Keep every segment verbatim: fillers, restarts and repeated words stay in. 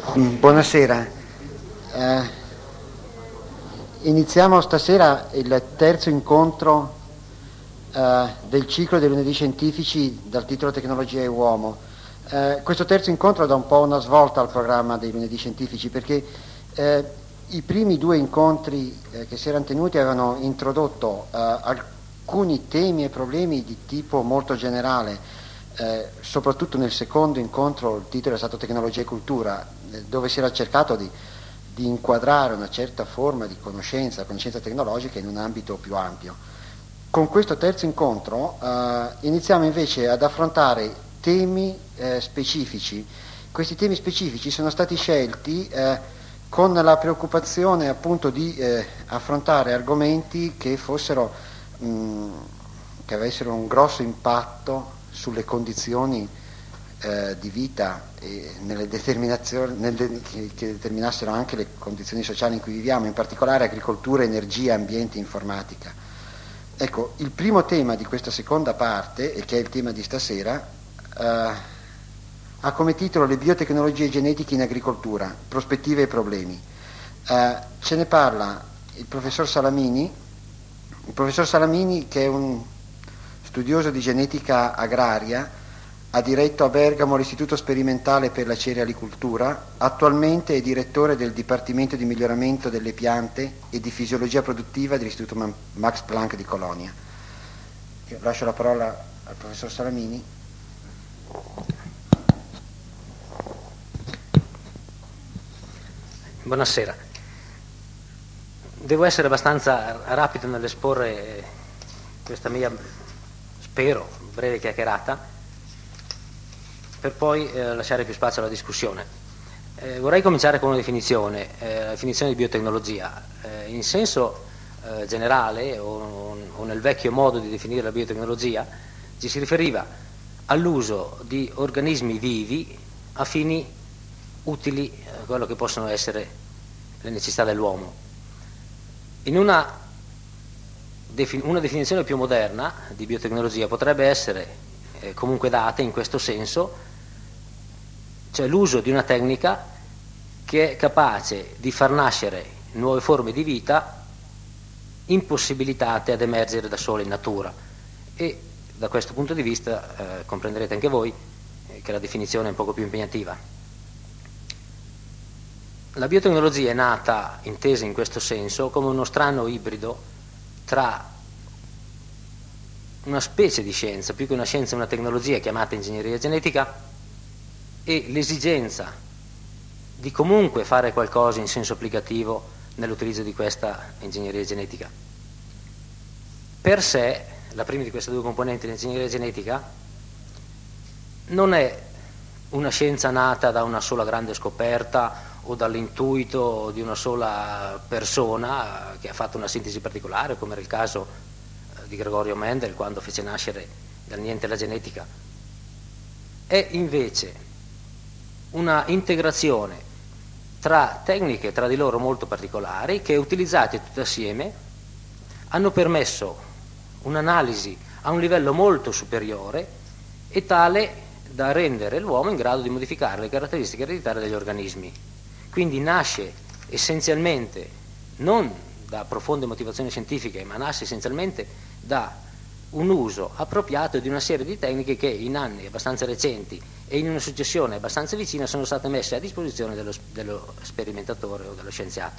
Buonasera. Eh, iniziamo stasera il terzo incontro eh, del ciclo dei lunedì scientifici dal titolo Tecnologia e Uomo. Eh, questo terzo incontro dà un po' una svolta al programma dei lunedì scientifici, perché eh, i primi due incontri eh, che si erano tenuti avevano introdotto eh, alcuni temi e problemi di tipo molto generale. Eh, soprattutto nel secondo incontro il titolo è stato Tecnologia e Cultura, eh, dove si era cercato di, di inquadrare una certa forma di conoscenza, conoscenza tecnologica in un ambito più ampio. Con questo terzo incontro eh, iniziamo invece ad affrontare temi eh, specifici. Questi temi specifici sono stati scelti eh, con la preoccupazione appunto di eh, affrontare argomenti che fossero mh, che avessero un grosso impatto sulle condizioni eh, di vita e nelle determinazioni, nel de- che, che determinassero anche le condizioni sociali in cui viviamo, in particolare agricoltura, energia, ambiente, informatica. Ecco, il primo tema di questa seconda parte, e che è il tema di stasera, eh, ha come titolo Le biotecnologie genetiche in agricoltura, prospettive e problemi. Eh, ce ne parla il professor Salamini, il professor Salamini che è un studioso di genetica agraria, ha diretto a Bergamo l'Istituto Sperimentale per la Cerealicoltura, attualmente è direttore del Dipartimento di Miglioramento delle Piante e di Fisiologia Produttiva dell'Istituto Max Planck di Colonia. Io lascio la parola al professor Salamini. Buonasera. Devo essere abbastanza rapido nell'esporre questa mia, spero, breve chiacchierata, per poi eh, lasciare più spazio alla discussione. Eh, vorrei cominciare con una definizione, eh, la definizione di biotecnologia. Eh, in senso eh, generale, o, o nel vecchio modo di definire la biotecnologia, ci si riferiva all'uso di organismi vivi a fini utili a quello che possono essere le necessità dell'uomo. In una, defin- una definizione più moderna di biotecnologia potrebbe essere eh, comunque data in questo senso, cioè l'uso di una tecnica che è capace di far nascere nuove forme di vita impossibilitate ad emergere da sole in natura. E da questo punto di vista eh, comprenderete anche voi eh, che la definizione è un poco più impegnativa. La biotecnologia è nata, intesa in questo senso, come uno strano ibrido tra una specie di scienza, più che una scienza una tecnologia chiamata ingegneria genetica, e l'esigenza di comunque fare qualcosa in senso applicativo nell'utilizzo di questa ingegneria genetica. Per sé, la prima di queste due componenti dell'ingegneria genetica non è una scienza nata da una sola grande scoperta o dall'intuito di una sola persona che ha fatto una sintesi particolare, come era il caso di Gregorio Mendel quando fece nascere dal niente la genetica. È invece una integrazione tra tecniche tra di loro molto particolari che, utilizzate tutte assieme, hanno permesso un'analisi a un livello molto superiore e tale da rendere l'uomo in grado di modificare le caratteristiche ereditarie degli organismi. Quindi nasce essenzialmente non da profonde motivazioni scientifiche, ma nasce essenzialmente da un uso appropriato di una serie di tecniche che in anni abbastanza recenti e in una successione abbastanza vicina sono state messe a disposizione dello, dello sperimentatore o dello scienziato.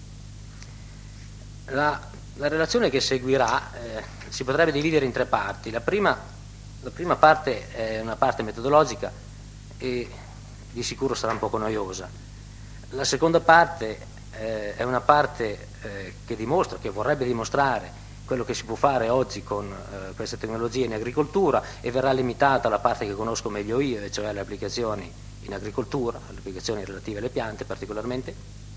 La, la relazione che seguirà eh, si potrebbe dividere in tre parti. La prima, la prima parte è una parte metodologica e di sicuro sarà un poco noiosa. La seconda parte eh, è una parte eh, che dimostra, che vorrebbe dimostrare quello che si può fare oggi con eh, queste tecnologie in agricoltura, e verrà limitata alla parte che conosco meglio io, e cioè le applicazioni in agricoltura, le applicazioni relative alle piante particolarmente.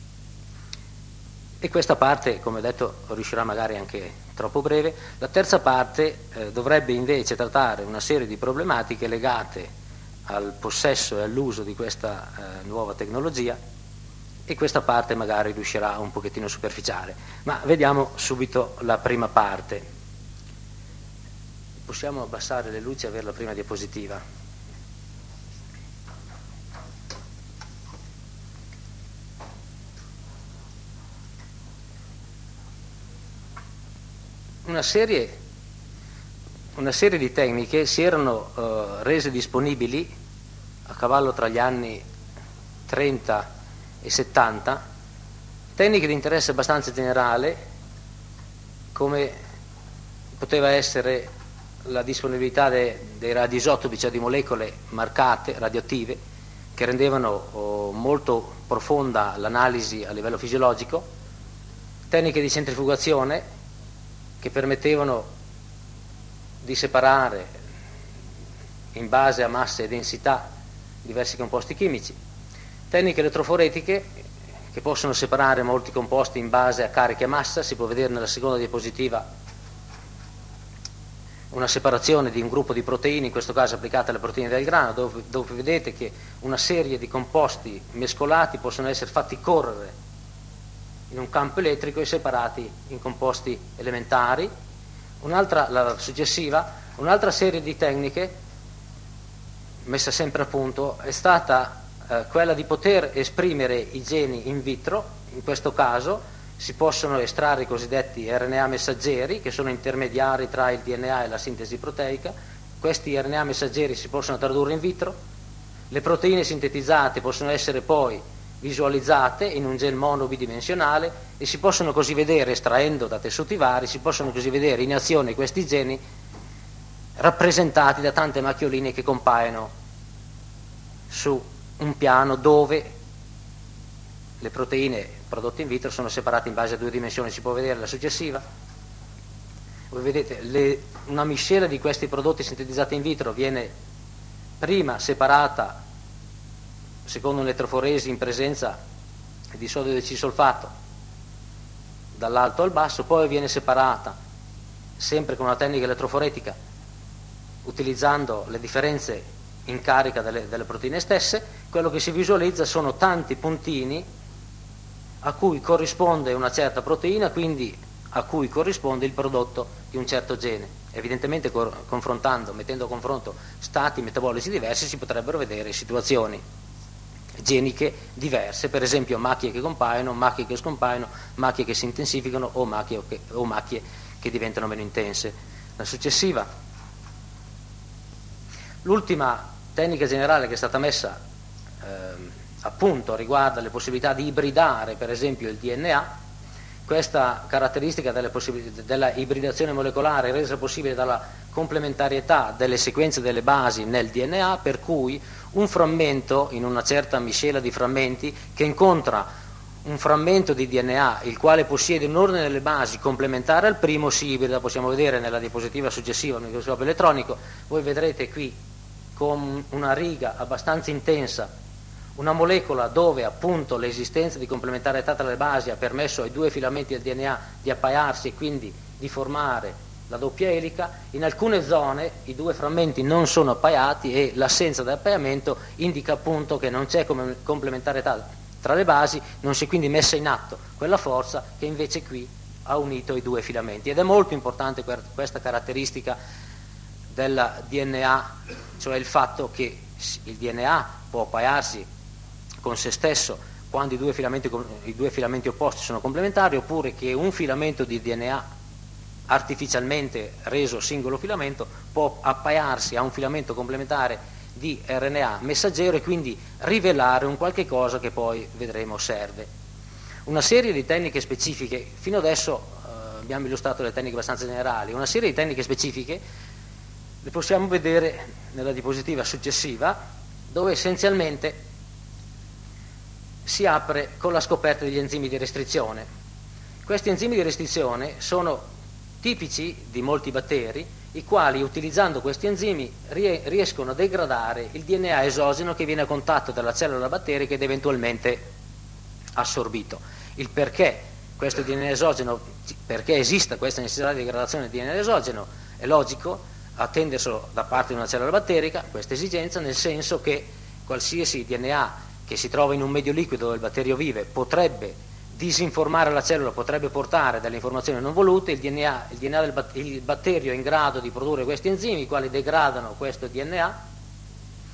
E questa parte, come ho detto, riuscirà magari anche troppo breve. La terza parte eh, dovrebbe invece trattare una serie di problematiche legate al possesso e all'uso di questa eh, nuova tecnologia, e questa parte magari riuscirà un pochettino superficiale. Ma vediamo subito la prima parte. Possiamo abbassare le luci e avere la prima diapositiva. una serie, una serie di tecniche si erano eh, rese disponibili a cavallo tra gli anni trenta e settanta, tecniche di interesse abbastanza generale, come poteva essere la disponibilità de, dei radioisotopi, cioè di molecole marcate, radioattive, che rendevano oh, molto profonda l'analisi a livello fisiologico, tecniche di centrifugazione che permettevano di separare in base a massa e densità diversi composti chimici, tecniche elettroforetiche che possono separare molti composti in base a carica e massa. Si può vedere nella seconda diapositiva una separazione di un gruppo di proteine, in questo caso applicate alle proteine del grano, dove, dove vedete che una serie di composti mescolati possono essere fatti correre in un campo elettrico e separati in composti elementari. Un'altra, la successiva, un'altra serie di tecniche messa sempre a punto è stata eh, quella di poter esprimere i geni in vitro. In questo caso si possono estrarre i cosiddetti R N A messaggeri, che sono intermediari tra il D N A e la sintesi proteica. Questi R N A messaggeri si possono tradurre in vitro, le proteine sintetizzate possono essere poi visualizzate in un gel mono bidimensionale e si possono così vedere, estraendo da tessuti vari, si possono così vedere in azione questi geni rappresentati da tante macchioline che compaiono su un piano dove le proteine prodotte in vitro sono separate in base a due dimensioni. Si può vedere la successiva. Voi vedete le, una miscela di questi prodotti sintetizzati in vitro viene prima separata secondo un'elettroforesi in presenza di sodio del cisolfato dall'alto al basso, poi viene separata sempre con una tecnica elettroforetica utilizzando le differenze in carica delle, delle proteine stesse. Quello che si visualizza sono tanti puntini a cui corrisponde una certa proteina, quindi a cui corrisponde il prodotto di un certo gene. Evidentemente cor- confrontando, mettendo a confronto stati metabolici diversi si potrebbero vedere situazioni geniche diverse, per esempio macchie che compaiono, macchie che scompaiono, macchie che si intensificano o macchie che, o macchie che diventano meno intense. La successiva, l'ultima tecnica generale che è stata messa ehm, a punto riguarda le possibilità di ibridare per esempio il D N A. Questa caratteristica delle possibilità, della ibridazione molecolare è resa possibile dalla complementarietà delle sequenze delle basi nel D N A, per cui un frammento in una certa miscela di frammenti che incontra un frammento di D N A il quale possiede un ordine delle basi complementare al primo si ibrida. Possiamo vedere nella diapositiva successiva un microscopio elettronico, voi vedrete qui con una riga abbastanza intensa una molecola dove appunto l'esistenza di complementarietà tra le basi ha permesso ai due filamenti del D N A di appaiarsi e quindi di formare la doppia elica. In alcune zone i due frammenti non sono appaiati e l'assenza dell'appaiamento indica appunto che non c'è complementarietà tra le basi, non si è quindi messa in atto quella forza che invece qui ha unito i due filamenti. Ed è molto importante questa caratteristica del D N A, cioè il fatto che il D N A può appaiarsi con se stesso quando i due filamenti, i due filamenti opposti sono complementari, oppure che un filamento di D N A artificialmente reso singolo filamento può appaiarsi a un filamento complementare di R N A messaggero e quindi rivelare un qualche cosa che poi vedremo serve. Una serie di tecniche specifiche, fino adesso eh, abbiamo illustrato le tecniche abbastanza generali, una serie di tecniche specifiche le possiamo vedere nella diapositiva successiva, dove essenzialmente si apre con la scoperta degli enzimi di restrizione. Questi enzimi di restrizione sono tipici di molti batteri, i quali utilizzando questi enzimi riescono a degradare il D N A esogeno che viene a contatto dalla cellula batterica ed eventualmente assorbito. Il perché questo D N A esogeno, perché esista questa necessità di degradazione del D N A esogeno, è logico attenderselo da parte di una cellula batterica, questa esigenza, nel senso che qualsiasi D N A che si trova in un medio liquido dove il batterio vive potrebbe disinformare la cellula, potrebbe portare delle informazioni non volute. Il D N A, il D N A del bat- il batterio è in grado di produrre questi enzimi, i quali degradano questo D N A,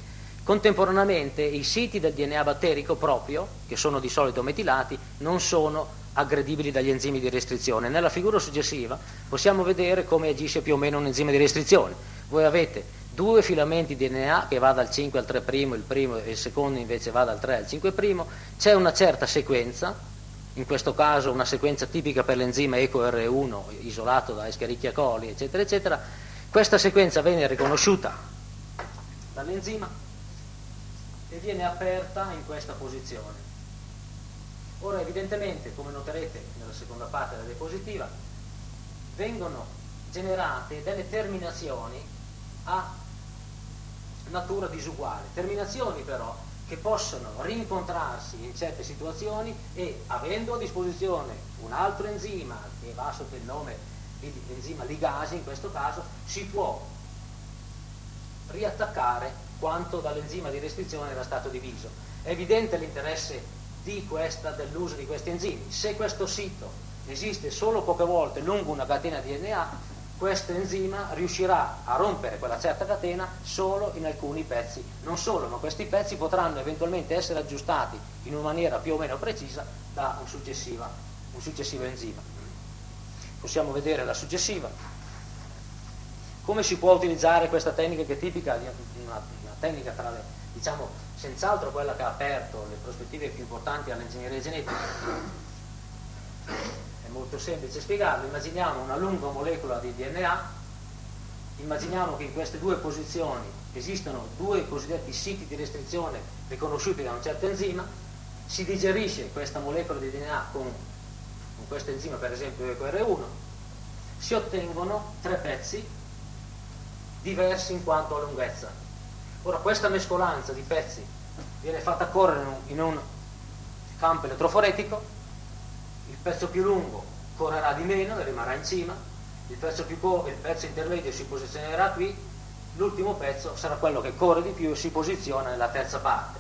Contemporaneamente i siti del D N A batterico proprio, che sono di solito metilati, non sono aggredibili dagli enzimi di restrizione. Nella figura successiva possiamo vedere come agisce più o meno un enzima di restrizione. Voi avete due filamenti D N A che va dal cinque al tre', il primo e il secondo invece va dal tre al cinque', c'è una certa sequenza, in questo caso una sequenza tipica per l'enzima E C O R uno isolato da Escherichia coli, eccetera, eccetera. Questa sequenza viene riconosciuta dall'enzima e viene aperta in questa posizione. Ora evidentemente, come noterete nella seconda parte della diapositiva, vengono generate delle terminazioni a natura disuguale, terminazioni però che possono rincontrarsi in certe situazioni e, avendo a disposizione un altro enzima che va sotto il nome di enzima ligasi, in questo caso si può riattaccare quanto dall'enzima di restrizione era stato diviso. È evidente l'interesse di questa, dell'uso di questi enzimi. Se questo sito esiste solo poche volte lungo una catena di D N A, questo enzima riuscirà a rompere quella certa catena solo in alcuni pezzi. Non solo, ma questi pezzi potranno eventualmente essere aggiustati in una maniera più o meno precisa da un, successiva, un successivo enzima. Possiamo vedere la successiva. Come si può utilizzare questa tecnica, che è tipica di una, una tecnica tra le, diciamo, senz'altro quella che ha aperto le prospettive più importanti all'ingegneria genetica? È molto semplice spiegarlo. Immaginiamo una lunga molecola di D N A, immaginiamo che in queste due posizioni esistono due cosiddetti siti di restrizione riconosciuti da un certo enzima, si digerisce questa molecola di D N A con, con questo enzima, per esempio E C O R uno, si ottengono tre pezzi diversi in quanto a lunghezza. Ora questa mescolanza di pezzi viene fatta correre in un campo elettroforetico, il pezzo più lungo correrà di meno e rimarrà in cima, il pezzo, più co- il pezzo intermedio si posizionerà qui, l'ultimo pezzo sarà quello che corre di più e si posiziona nella terza parte.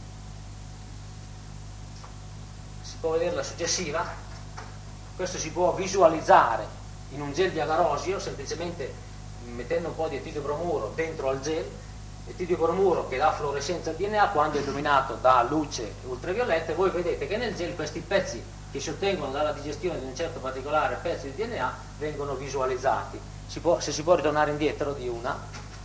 Si può vedere la successiva. Questo si può visualizzare in un gel di agarosio, semplicemente mettendo un po' di etidiobromuro dentro al gel, etidiobromuro che dà fluorescenza al D N A quando è illuminato da luce ultravioletta, e voi vedete che nel gel questi pezzi che si ottengono dalla digestione di un certo particolare pezzo di D N A vengono visualizzati. Si può, se si può ritornare indietro di una.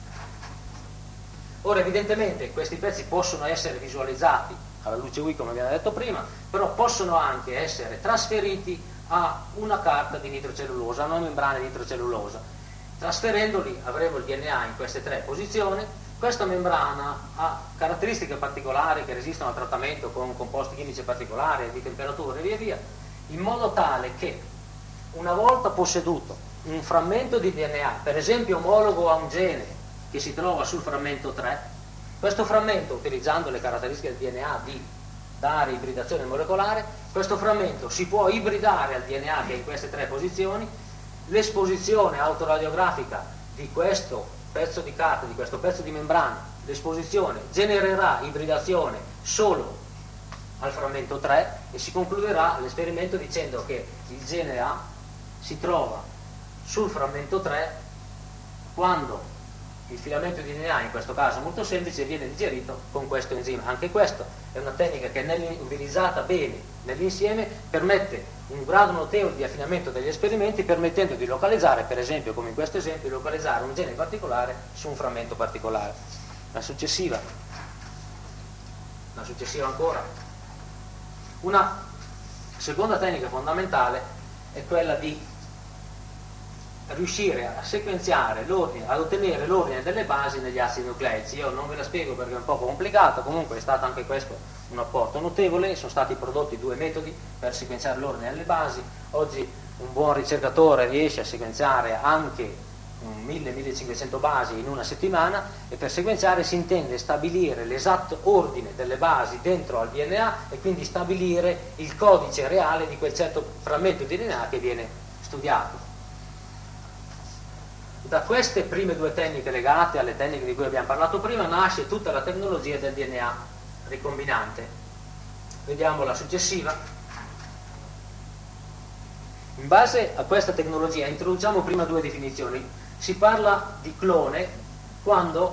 Ora evidentemente questi pezzi possono essere visualizzati alla luce U V come abbiamo detto prima, però possono anche essere trasferiti a una carta di nitrocellulosa, a una membrana di nitrocellulosa. Trasferendoli avremo il D N A in queste tre posizioni. Questa membrana ha caratteristiche particolari che resistono al trattamento con composti chimici particolari, di temperatura e via via, in modo tale che una volta posseduto un frammento di D N A, per esempio omologo a un gene che si trova sul frammento tre, questo frammento, utilizzando le caratteristiche del D N A di dare ibridazione molecolare, questo frammento si può ibridare al D N A che è in queste tre posizioni. L'esposizione autoradiografica di questo pezzo di carta, di questo pezzo di membrana, l'esposizione genererà ibridazione solo al frammento tre e si concluderà l'esperimento dicendo che il gene A si trova sul frammento tre quando il filamento di D N A, in questo caso molto semplice, viene digerito con questo enzima. Anche questa è una tecnica che, utilizzata bene nell'insieme, permette un grado notevole di affinamento degli esperimenti, permettendo di localizzare, per esempio come in questo esempio, di localizzare un gene particolare su un frammento particolare. La successiva, la successiva ancora. Una seconda tecnica fondamentale è quella di riuscire a sequenziare l'ordine, ad ottenere l'ordine delle basi negli acidi nucleici. Io non ve la spiego perché è un po' complicato, comunque è stato anche questo un apporto notevole. Sono stati prodotti due metodi per sequenziare l'ordine delle basi. Oggi un buon ricercatore riesce a sequenziare anche mille millecinquecento basi in una settimana, e per sequenziare si intende stabilire l'esatto ordine delle basi dentro al D N A e quindi stabilire il codice reale di quel certo frammento di D N A che viene studiato. Da queste prime due tecniche legate alle tecniche di cui abbiamo parlato prima nasce tutta la tecnologia del D N A ricombinante. Vediamo la successiva. In base a questa tecnologia introduciamo prima due definizioni. Si parla di clone quando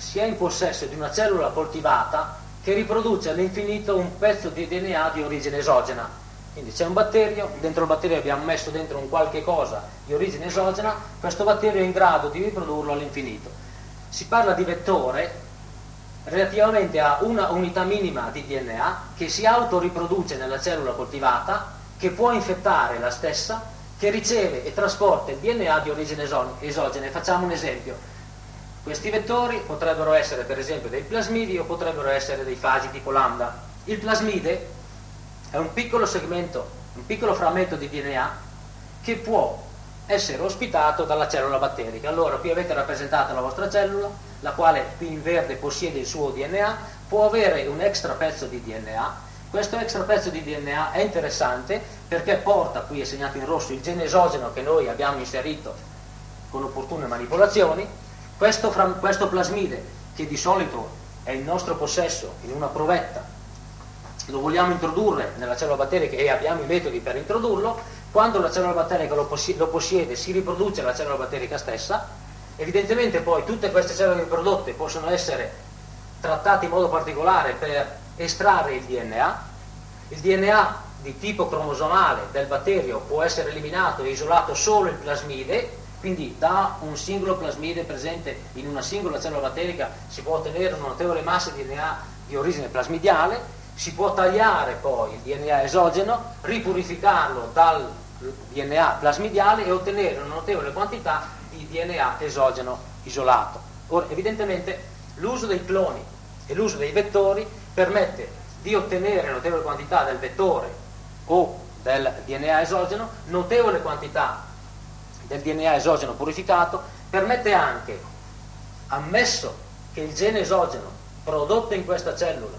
si è in possesso di una cellula coltivata che riproduce all'infinito un pezzo di D N A di origine esogena. Quindi c'è un batterio, dentro il batterio abbiamo messo dentro un qualche cosa di origine esogena, questo batterio è in grado di riprodurlo all'infinito. Si parla di vettore relativamente a una unità minima di D N A che si autoriproduce nella cellula coltivata, che può infettare la stessa, che riceve e trasporta il D N A di origine esogena. Facciamo un esempio. Questi vettori potrebbero essere per esempio dei plasmidi o potrebbero essere dei fagi tipo lambda. Il plasmide è un piccolo segmento, un piccolo frammento di D N A che può essere ospitato dalla cellula batterica. Allora qui avete rappresentato la vostra cellula, la quale qui in verde possiede il suo D N A, può avere un extra pezzo di D N A. Questo extra pezzo di D N A è interessante perché porta, qui è segnato in rosso, il gene esogeno che noi abbiamo inserito con opportune manipolazioni. Questo, questo plasmide, che di solito è in nostro possesso in una provetta, lo vogliamo introdurre nella cellula batterica e abbiamo i metodi per introdurlo. Quando la cellula batterica lo, possi- lo possiede, si riproduce la cellula batterica stessa. Evidentemente poi tutte queste cellule riprodotte possono essere trattate in modo particolare per estrarre il D N A. Il D N A di tipo cromosomale del batterio può essere eliminato e isolato solo il plasmide. Quindi da un singolo plasmide presente in una singola cellula batterica si può ottenere una notevole massa di D N A di origine plasmidiale, si può tagliare poi il D N A esogeno, ripurificarlo dal D N A plasmidiale e ottenere una notevole quantità di D N A esogeno isolato. Ora, evidentemente l'uso dei cloni e l'uso dei vettori permette di ottenere notevole quantità del vettore o del D N A esogeno, notevole quantità del D N A esogeno purificato, permette anche, ammesso che il gene esogeno prodotto in questa cellula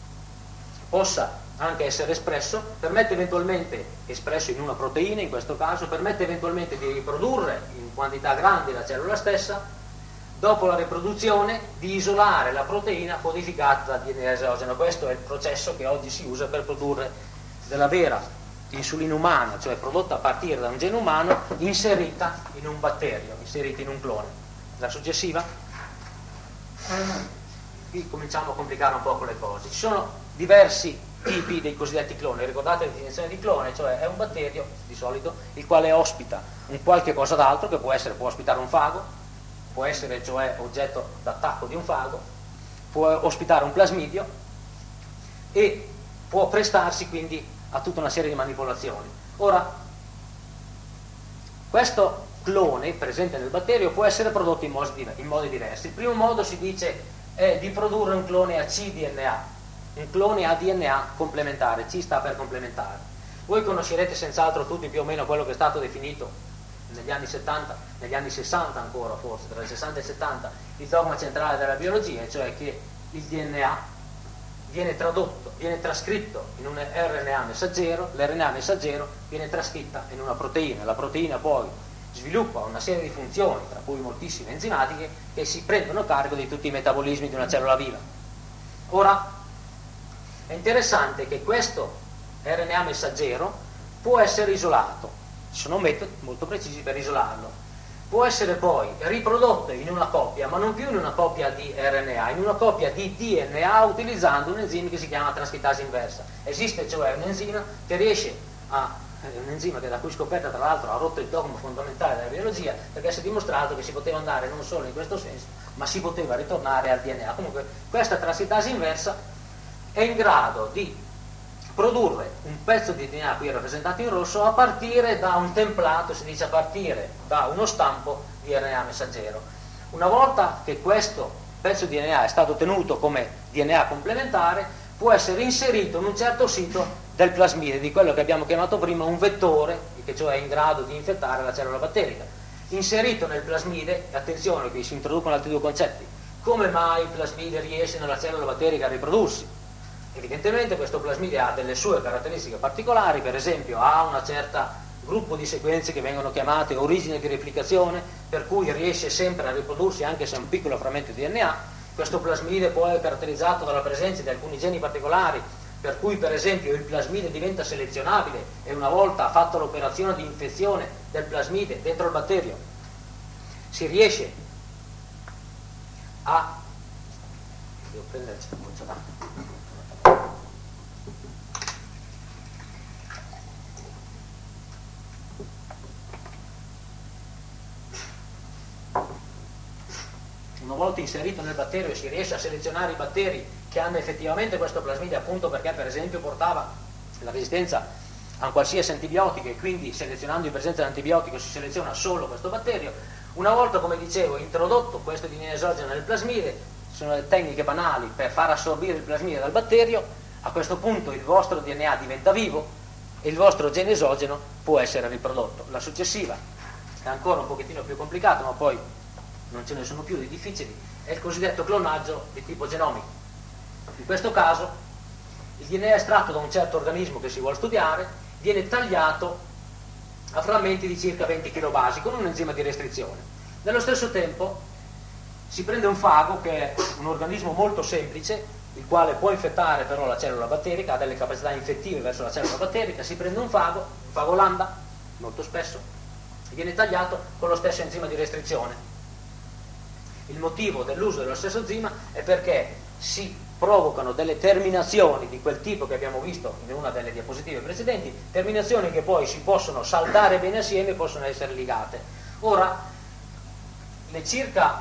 possa anche essere espresso, permette eventualmente, espresso in una proteina in questo caso, permette eventualmente di riprodurre in quantità grandi la cellula stessa, dopo la riproduzione di isolare la proteina codificata da D N A esogeno. Questo è il processo che oggi si usa per produrre della vera insulina umana, cioè prodotta a partire da un gene umano, inserita in un batterio, inserita in un clone. La successiva? Qui cominciamo a complicare un po' le cose. Ci sono diversi tipi dei cosiddetti cloni. Ricordate la definizione di clone? Cioè è un batterio, di solito, il quale ospita un qualche cosa d'altro, che può essere, può ospitare un fago, può essere cioè oggetto d'attacco di un fago, può ospitare un plasmidio e può prestarsi quindi a tutta una serie di manipolazioni. Ora, questo clone presente nel batterio può essere prodotto in modi, in modi diversi. Il primo modo, si dice, è di produrre un clone a C D N A, un clone a D N A complementare. C sta per complementare. Voi conoscerete senz'altro tutti più o meno quello che è stato definito negli anni settanta, negli anni sessanta ancora forse, tra il sessanta e il settanta, il dogma centrale della biologia, cioè che il D N A viene tradotto, viene trascritto in un R N A messaggero, l'R N A messaggero viene trascritta in una proteina, la proteina poi sviluppa una serie di funzioni, tra cui moltissime enzimatiche, che si prendono carico di tutti i metabolismi di una cellula viva. Ora, è interessante che questo R N A messaggero può essere isolato, ci sono metodi molto precisi per isolarlo. Può essere poi riprodotto in una coppia, ma non più in una coppia di R N A, in una coppia di D N A utilizzando un enzima che si chiama trascrittasi inversa. Esiste cioè un enzima che riesce a, un enzima che da cui scoperta tra l'altro ha rotto il dogma fondamentale della biologia, perché si è dimostrato che si poteva andare non solo in questo senso, ma si poteva ritornare al D N A. Comunque questa trascrittasi inversa è in grado di produrre un pezzo di D N A qui rappresentato in rosso a partire da un templato, si dice a partire da uno stampo di R N A messaggero. Una volta che questo pezzo di D N A è stato ottenuto come D N A complementare, può essere inserito in un certo sito del plasmide, di quello che abbiamo chiamato prima un vettore, che cioè è in grado di infettare la cellula batterica. Inserito nel plasmide, attenzione, qui si introducono altri due concetti. Come mai il plasmide riesce nella cellula batterica a riprodursi? Evidentemente questo plasmide ha delle sue caratteristiche particolari, per esempio ha una certa gruppo di sequenze che vengono chiamate origine di replicazione, per cui riesce sempre a riprodursi anche se è un piccolo frammento di D N A. Questo plasmide poi è caratterizzato dalla presenza di alcuni geni particolari, per cui per esempio il plasmide diventa selezionabile e una volta fatta l'operazione di infezione del plasmide dentro il batterio si riesce a devo prenderci la goccia d'acqua. Una volta inserito nel batterio si riesce a selezionare i batteri che hanno effettivamente questo plasmide, appunto perché per esempio portava la resistenza a un qualsiasi antibiotico, e quindi selezionando in presenza dell'antibiotico si seleziona solo questo batterio. Una volta, come dicevo, introdotto questo D N A esogeno nel plasmide, sono le tecniche banali per far assorbire il plasmide dal batterio. A questo punto il vostro D N A diventa vivo e il vostro gene esogeno può essere riprodotto. La successiva è ancora un pochettino più complicata, ma poi non ce ne sono più di difficili, è il cosiddetto clonaggio di tipo genomico. In questo caso il D N A estratto da un certo organismo che si vuole studiare viene tagliato a frammenti di circa venti chilobasi con un enzima di restrizione. Nello stesso tempo si prende un fago, che è un organismo molto semplice, il quale può infettare però la cellula batterica, ha delle capacità infettive verso la cellula batterica. Si prende un fago, un fago lambda, molto spesso, e viene tagliato con lo stesso enzima di restrizione. Il motivo dell'uso dello stesso enzima è perché si provocano delle terminazioni di quel tipo che abbiamo visto in una delle diapositive precedenti, terminazioni che poi si possono saldare bene assieme e possono essere ligate. Ora, le circa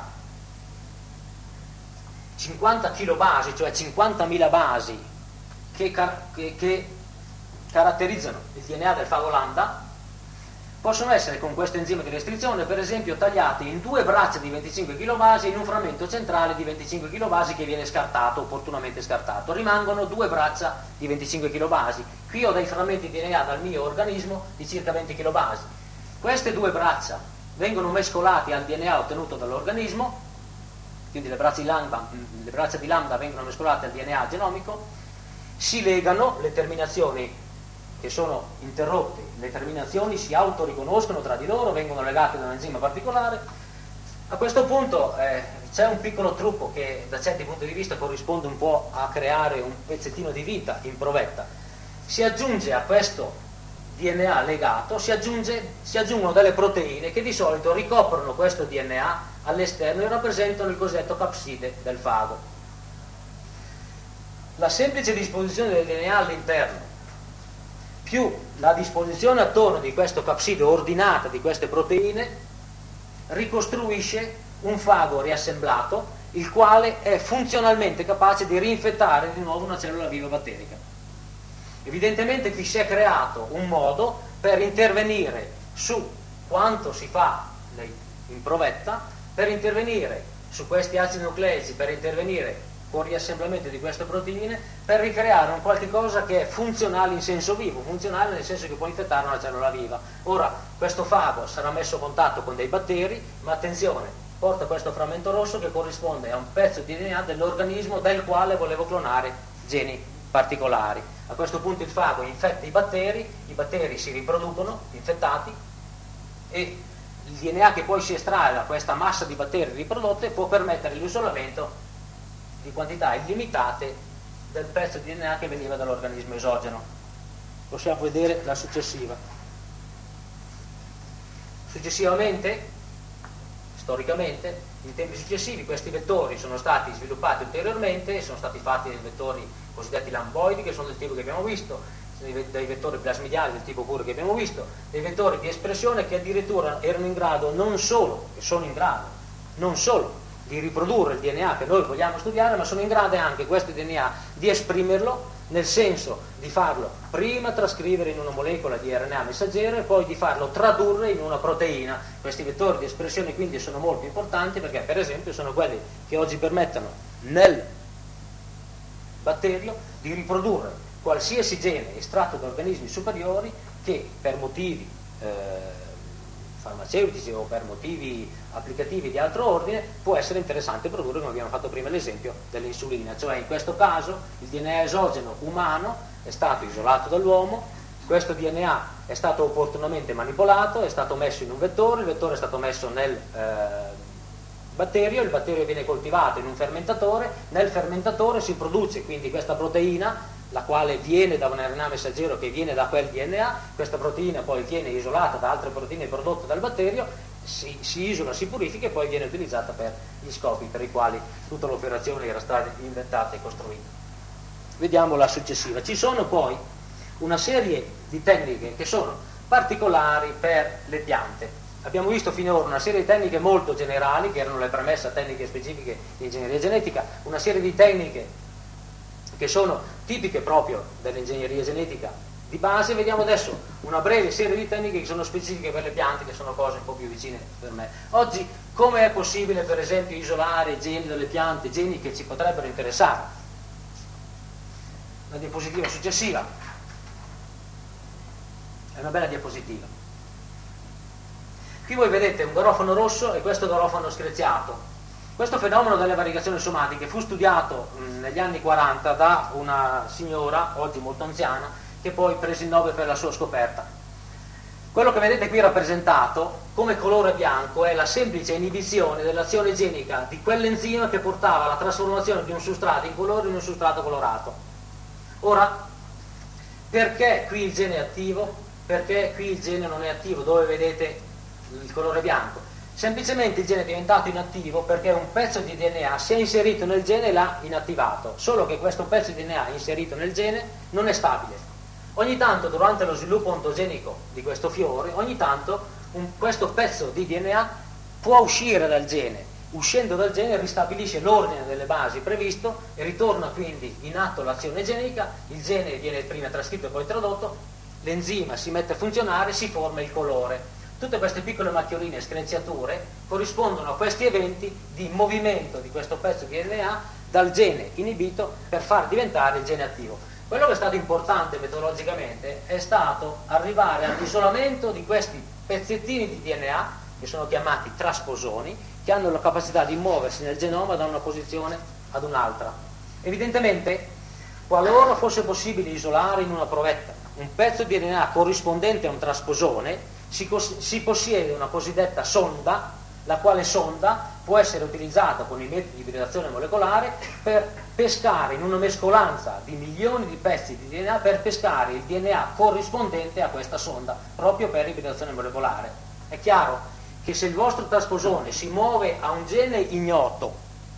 cinquanta chilobasi, cioè cinquantamila basi che, car- che, che caratterizzano il D N A del fago lambda, possono essere con questo enzima di restrizione per esempio tagliati in due braccia di venticinque chilobasi e in un frammento centrale di venticinque chilobasi che viene scartato, opportunamente scartato. Rimangono due braccia di venticinque chilobasi. Qui ho dei frammenti di D N A dal mio organismo di circa venti chilobasi. Queste due braccia vengono mescolati al D N A ottenuto dall'organismo, quindi le braccia di lambda, le braccia di lambda vengono mescolate al D N A genomico, si legano, le terminazioni che sono interrotte, le terminazioni si autoriconoscono tra di loro, vengono legate da un enzima particolare. A questo punto eh, c'è un piccolo trucco che da certi punti di vista corrisponde un po' a creare un pezzettino di vita in provetta. Si aggiunge a questo D N A legato, si, aggiunge, si aggiungono delle proteine che di solito ricoprono questo D N A all'esterno e rappresentano il cosiddetto capside del fago. La semplice disposizione del D N A all'interno più la disposizione attorno di questo capside ordinata di queste proteine ricostruisce un fago riassemblato, il quale è funzionalmente capace di rinfettare di nuovo una cellula viva batterica. Evidentemente qui si è creato un modo per intervenire su quanto si fa in provetta, per intervenire su questi acidi nucleici, per intervenire con riassemblamento di queste proteine, per ricreare un qualche cosa che è funzionale in senso vivo, funzionale nel senso che può infettare una cellula viva. Ora, questo fago sarà messo a contatto con dei batteri, ma attenzione, porta questo frammento rosso che corrisponde a un pezzo di D N A dell'organismo del quale volevo clonare geni particolari. A questo punto il fago infetta i batteri, i batteri si riproducono infettati e il D N A che poi si estrae da questa massa di batteri riprodotte può permettere l'isolamento di quantità illimitate del pezzo di D N A che veniva dall'organismo esogeno. Possiamo vedere la successiva. Successivamente, storicamente, in tempi successivi questi vettori sono stati sviluppati ulteriormente, sono stati fatti dei vettori cosiddetti lamboidi, che sono del tipo che abbiamo visto, dei vettori plasmidiali del tipo pure che abbiamo visto, dei vettori di espressione che addirittura erano in grado non solo, che sono in grado, non solo di riprodurre il D N A che noi vogliamo studiare, ma sono in grado anche questo D N A di esprimerlo, nel senso di farlo prima trascrivere in una molecola di R N A messaggero e poi di farlo tradurre in una proteina. Questi vettori di espressione quindi sono molto importanti perché per esempio sono quelli che oggi permettono nel batterio di riprodurre qualsiasi gene estratto da organismi superiori che per motivi eh, farmaceutici o per motivi applicativi di altro ordine può essere interessante produrre, come abbiamo fatto prima l'esempio dell'insulina. Cioè in questo caso il D N A esogeno umano è stato isolato dall'uomo, questo D N A è stato opportunamente manipolato, è stato messo in un vettore, il vettore è stato messo nel eh, batterio, il batterio viene coltivato in un fermentatore, nel fermentatore si produce quindi questa proteina, la quale viene da un R N A messaggero che viene da quel D N A, questa proteina poi viene isolata da altre proteine prodotte dal batterio si, si isola, si purifica e poi viene utilizzata per gli scopi per i quali tutta l'operazione era stata inventata e costruita. Vediamo la successiva. Ci sono poi una serie di tecniche che sono particolari per le piante. Abbiamo visto finora una serie di tecniche molto generali, che erano le premesse a tecniche specifiche di ingegneria genetica, una serie di tecniche che sono tipiche proprio dell'ingegneria genetica di base. Vediamo adesso una breve serie di tecniche che sono specifiche per le piante, che sono cose un po' più vicine per me. Oggi, come è possibile per esempio isolare i geni delle piante, geni che ci potrebbero interessare? La diapositiva successiva è una bella diapositiva. Qui voi vedete un garofano rosso e questo garofano screziato. Questo fenomeno delle variegazioni somatiche fu studiato mh, negli anni quaranta da una signora, oggi molto anziana, che poi prese il Nobel per la sua scoperta. Quello che vedete qui rappresentato come colore bianco è la semplice inibizione dell'azione genica di quell'enzima che portava alla trasformazione di un sostrato incolore in un sostrato colorato. Ora, perché qui il gene è attivo? Perché qui il gene non è attivo, dove vedete il colore bianco? Semplicemente il gene è diventato inattivo perché un pezzo di D N A si è inserito nel gene e l'ha inattivato, solo che questo pezzo di D N A inserito nel gene non è stabile. Ogni tanto durante lo sviluppo ontogenico di questo fiore, ogni tanto un, questo pezzo di D N A può uscire dal gene, uscendo dal gene ristabilisce l'ordine delle basi previsto e ritorna quindi in atto l'azione genica, il gene viene prima trascritto e poi tradotto, l'enzima si mette a funzionare, si forma il colore. Tutte queste piccole macchioline, screziature, corrispondono a questi eventi di movimento di questo pezzo di D N A dal gene inibito per far diventare il gene attivo. Quello che è stato importante metodologicamente è stato arrivare all'isolamento di questi pezzettini di D N A, che sono chiamati trasposoni, che hanno la capacità di muoversi nel genoma da una posizione ad un'altra. Evidentemente, qualora fosse possibile isolare in una provetta un pezzo di D N A corrispondente a un trasposone, Si, cos- si possiede una cosiddetta sonda, la quale sonda può essere utilizzata con i metodi di ibridazione molecolare per pescare in una mescolanza di milioni di pezzi di D N A, per pescare il D N A corrispondente a questa sonda, proprio per ibridazione molecolare. È chiaro che se il vostro trasposone si muove a un gene ignoto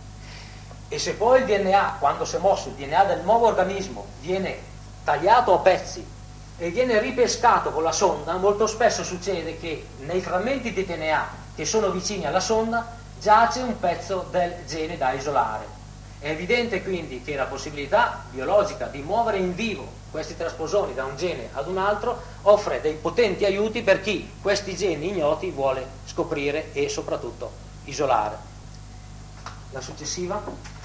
e se poi il D N A, quando si è mosso, il D N A del nuovo organismo viene tagliato a pezzi e viene ripescato con la sonda, molto spesso succede che nei frammenti di D N A che sono vicini alla sonda giace un pezzo del gene da isolare. È evidente quindi che la possibilità biologica di muovere in vivo questi trasposoni da un gene ad un altro offre dei potenti aiuti per chi questi geni ignoti vuole scoprire e soprattutto isolare. La successiva.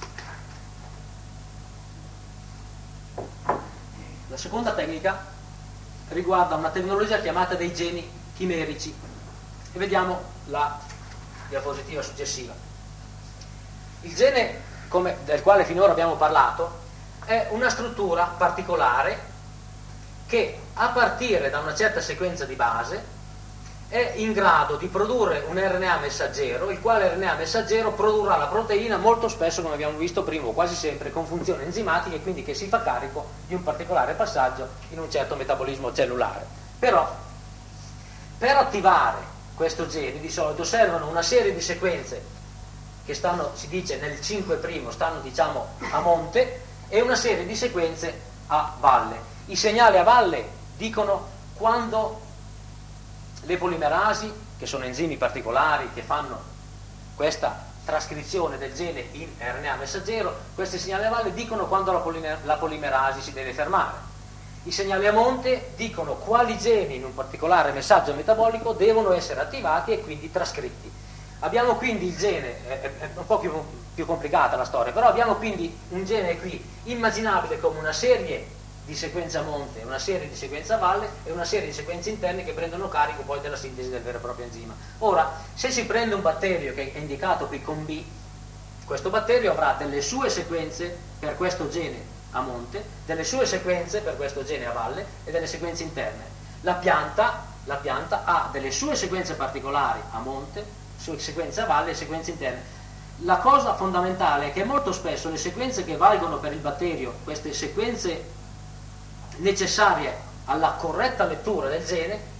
La seconda tecnica riguarda una tecnologia chiamata dei geni chimerici e vediamo la diapositiva successiva. Il gene, come, del quale finora abbiamo parlato, è una struttura particolare che a partire da una certa sequenza di base è in grado di produrre un R N A messaggero, il quale R N A messaggero produrrà la proteina molto spesso, come abbiamo visto prima, o quasi sempre con funzioni enzimatiche, quindi che si fa carico di un particolare passaggio in un certo metabolismo cellulare. Però per attivare questo gene di solito servono una serie di sequenze che stanno, si dice nel cinque primo, stanno diciamo a monte, e una serie di sequenze a valle. I segnali a valle dicono quando le polimerasi, che sono enzimi particolari che fanno questa trascrizione del gene in R N A messaggero, questi segnali a valle dicono quando la, polimer- la polimerasi si deve fermare. I segnali a monte dicono quali geni in un particolare messaggio metabolico devono essere attivati e quindi trascritti. Abbiamo quindi il gene, è, è un po' più, più complicata la storia, però abbiamo quindi un gene qui immaginabile come una serie di sequenze a monte, una serie di sequenze a valle e una serie di sequenze interne che prendono carico poi della sintesi del vero e proprio enzima. Ora, se si prende un batterio che è indicato qui con B, questo batterio avrà delle sue sequenze per questo gene a monte, delle sue sequenze per questo gene a valle e delle sequenze interne. La pianta, la pianta ha delle sue sequenze particolari a monte, sue sequenze a valle e sequenze interne. La cosa fondamentale è che molto spesso le sequenze che valgono per il batterio, queste sequenze necessarie alla corretta lettura del gene,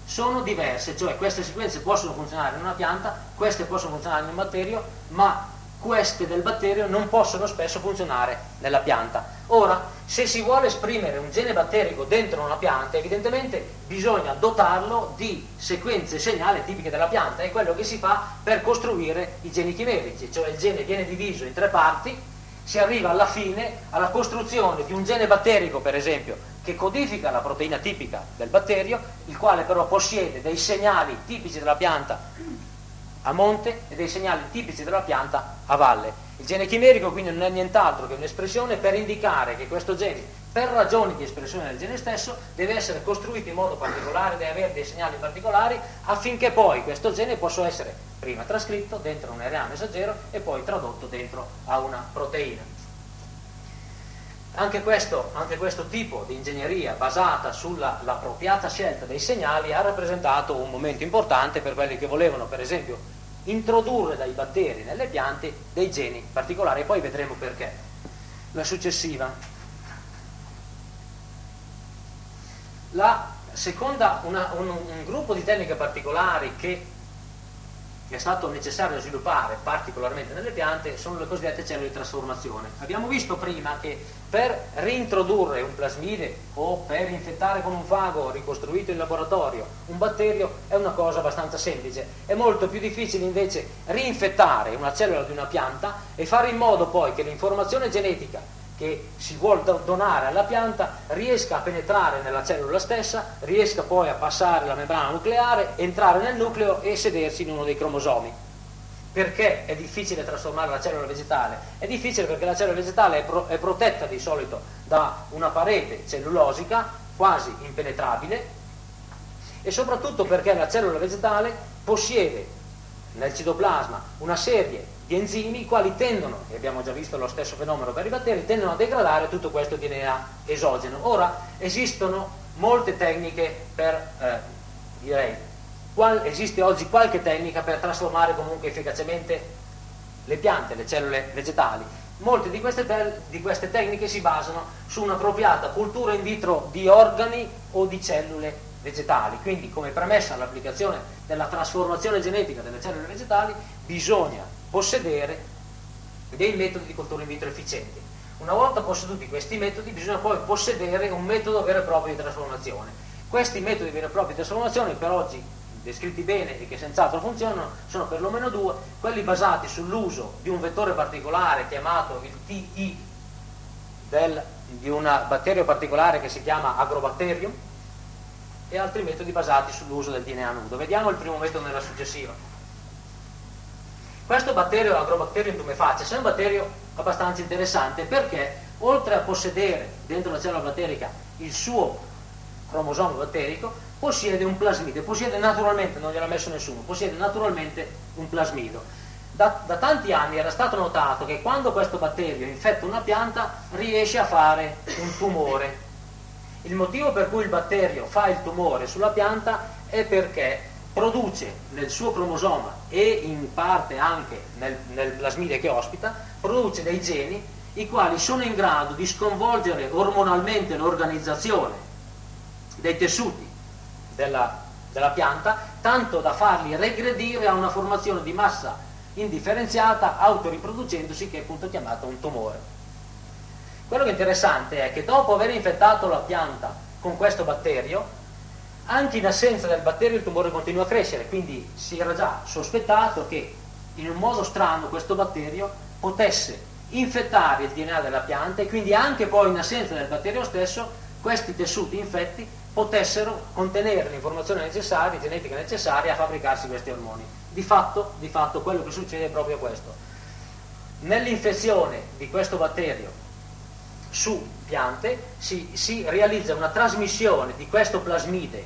sono diverse, cioè queste sequenze possono funzionare in una pianta, queste possono funzionare in un batterio, ma queste del batterio non possono spesso funzionare nella pianta. Ora, se si vuole esprimere un gene batterico dentro una pianta, evidentemente bisogna dotarlo di sequenze segnali tipiche della pianta, è quello che si fa per costruire i geni chimerici, cioè il gene viene diviso in tre parti, si arriva alla fine alla costruzione di un gene batterico, per esempio, che codifica la proteina tipica del batterio, il quale però possiede dei segnali tipici della pianta a monte e dei segnali tipici della pianta a valle. Il gene chimerico quindi non è nient'altro che un'espressione per indicare che questo gene, per ragioni di espressione del gene stesso, deve essere costruito in modo particolare, deve avere dei segnali particolari, affinché poi questo gene possa essere prima trascritto dentro un R N A messaggero e poi tradotto dentro a una proteina. Anche questo, anche questo tipo di ingegneria basata sull'appropriata scelta dei segnali ha rappresentato un momento importante per quelli che volevano, per esempio, introdurre dai batteri nelle piante dei geni particolari, e poi vedremo perché. La successiva. La seconda, una, un, un gruppo di tecniche particolari che è stato necessario sviluppare particolarmente nelle piante sono le cosiddette cellule di trasformazione. Abbiamo visto prima che per reintrodurre un plasmide o per infettare con un fago ricostruito in laboratorio un batterio è una cosa abbastanza semplice. È molto più difficile invece rinfettare una cellula di una pianta e fare in modo poi che l'informazione genetica che si vuole donare alla pianta riesca a penetrare nella cellula stessa, riesca poi a passare la membrana nucleare, entrare nel nucleo e sedersi in uno dei cromosomi. Perché è difficile trasformare la cellula vegetale? È difficile perché la cellula vegetale è, pro- è protetta di solito da una parete cellulosica quasi impenetrabile, e soprattutto perché la cellula vegetale possiede nel citoplasma una serie di enzimi i quali tendono, e abbiamo già visto lo stesso fenomeno per i batteri, tendono a degradare tutto questo D N A esogeno. Ora esistono molte tecniche per, eh, direi, qual, esiste oggi qualche tecnica per trasformare comunque efficacemente le piante, le cellule vegetali. Molte di queste, te- di queste tecniche si basano su un'appropriata cultura in vitro di organi o di cellule vegetali. Quindi, come premessa all'applicazione della trasformazione genetica delle cellule vegetali, bisogna possedere dei metodi di cultura in vitro efficienti. Una volta posseduti questi metodi, bisogna poi possedere un metodo vero e proprio di trasformazione. Questi metodi veri e propri di trasformazione, per oggi descritti bene e che senz'altro funzionano, sono perlomeno due: quelli basati sull'uso di un vettore particolare chiamato il T I del, di un batterio particolare che si chiama Agrobacterium, e altri metodi basati sull'uso del D N A nudo. Vediamo il primo metodo nella successiva. Questo batterio, Agrobacterium tumefaciens, è un batterio abbastanza interessante perché, oltre a possedere dentro la cellula batterica il suo cromosoma batterico, possiede un plasmide, possiede naturalmente, non gliel'ha messo nessuno, possiede naturalmente un plasmido. Da, da tanti anni era stato notato che quando questo batterio infetta una pianta riesce a fare un tumore. Il motivo per cui il batterio fa il tumore sulla pianta è perché produce nel suo cromosoma e in parte anche nel, nel plasmide che ospita, produce dei geni i quali sono in grado di sconvolgere ormonalmente l'organizzazione dei tessuti della, della pianta, tanto da farli regredire a una formazione di massa indifferenziata, autoriproducendosi, che è appunto chiamata un tumore. Quello che è interessante è che dopo aver infettato la pianta con questo batterio, anche in assenza del batterio il tumore continua a crescere, quindi si era già sospettato che in un modo strano questo batterio potesse infettare il D N A della pianta e quindi anche poi in assenza del batterio stesso questi tessuti infetti potessero contenere l'informazione necessaria, genetica necessaria a fabbricarsi questi ormoni. Di fatto, di fatto quello che succede è proprio questo. Nell'infezione di questo batterio su piante si, si realizza una trasmissione di questo plasmide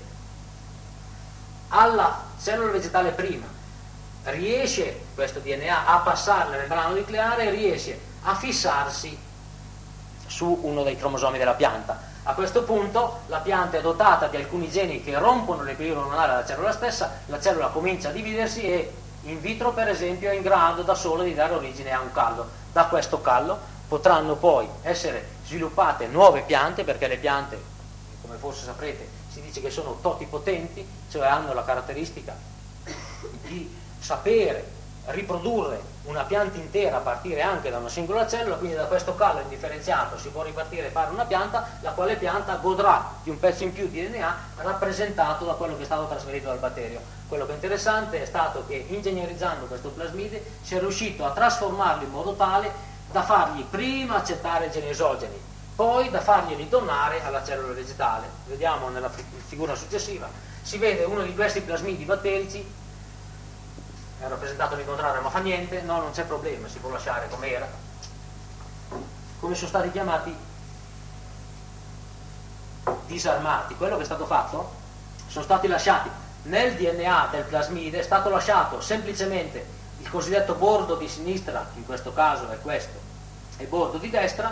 alla cellula vegetale prima, riesce questo D N A a passare la membrana nucleare e riesce a fissarsi su uno dei cromosomi della pianta. A questo punto la pianta è dotata di alcuni geni che rompono l'equilibrio ormonale della cellula stessa, la cellula comincia a dividersi e in vitro per esempio è in grado da sola di dare origine a un callo. Da questo callo potranno poi essere sviluppate nuove piante, perché le piante, come forse saprete, si dice che sono totipotenti, cioè hanno la caratteristica di sapere riprodurre una pianta intera a partire anche da una singola cellula, quindi da questo callo indifferenziato si può ripartire e fare una pianta, la quale pianta godrà di un pezzo in più di D N A rappresentato da quello che è stato trasferito dal batterio. Quello che è interessante è stato che ingegnerizzando questo plasmide si è riuscito a trasformarlo in modo tale da fargli prima accettare geni esogeni, poi da farglieli donare alla cellula vegetale. Vediamo nella figura successiva, si vede uno di questi plasmidi batterici, è rappresentato all'incontrario ma fa niente, no, non c'è problema, si può lasciare come era. Come sono stati chiamati? Disarmati. Quello che è stato fatto, sono stati lasciati nel D N A del plasmide, è stato lasciato semplicemente il cosiddetto bordo di sinistra, in questo caso è questo, e bordo di destra.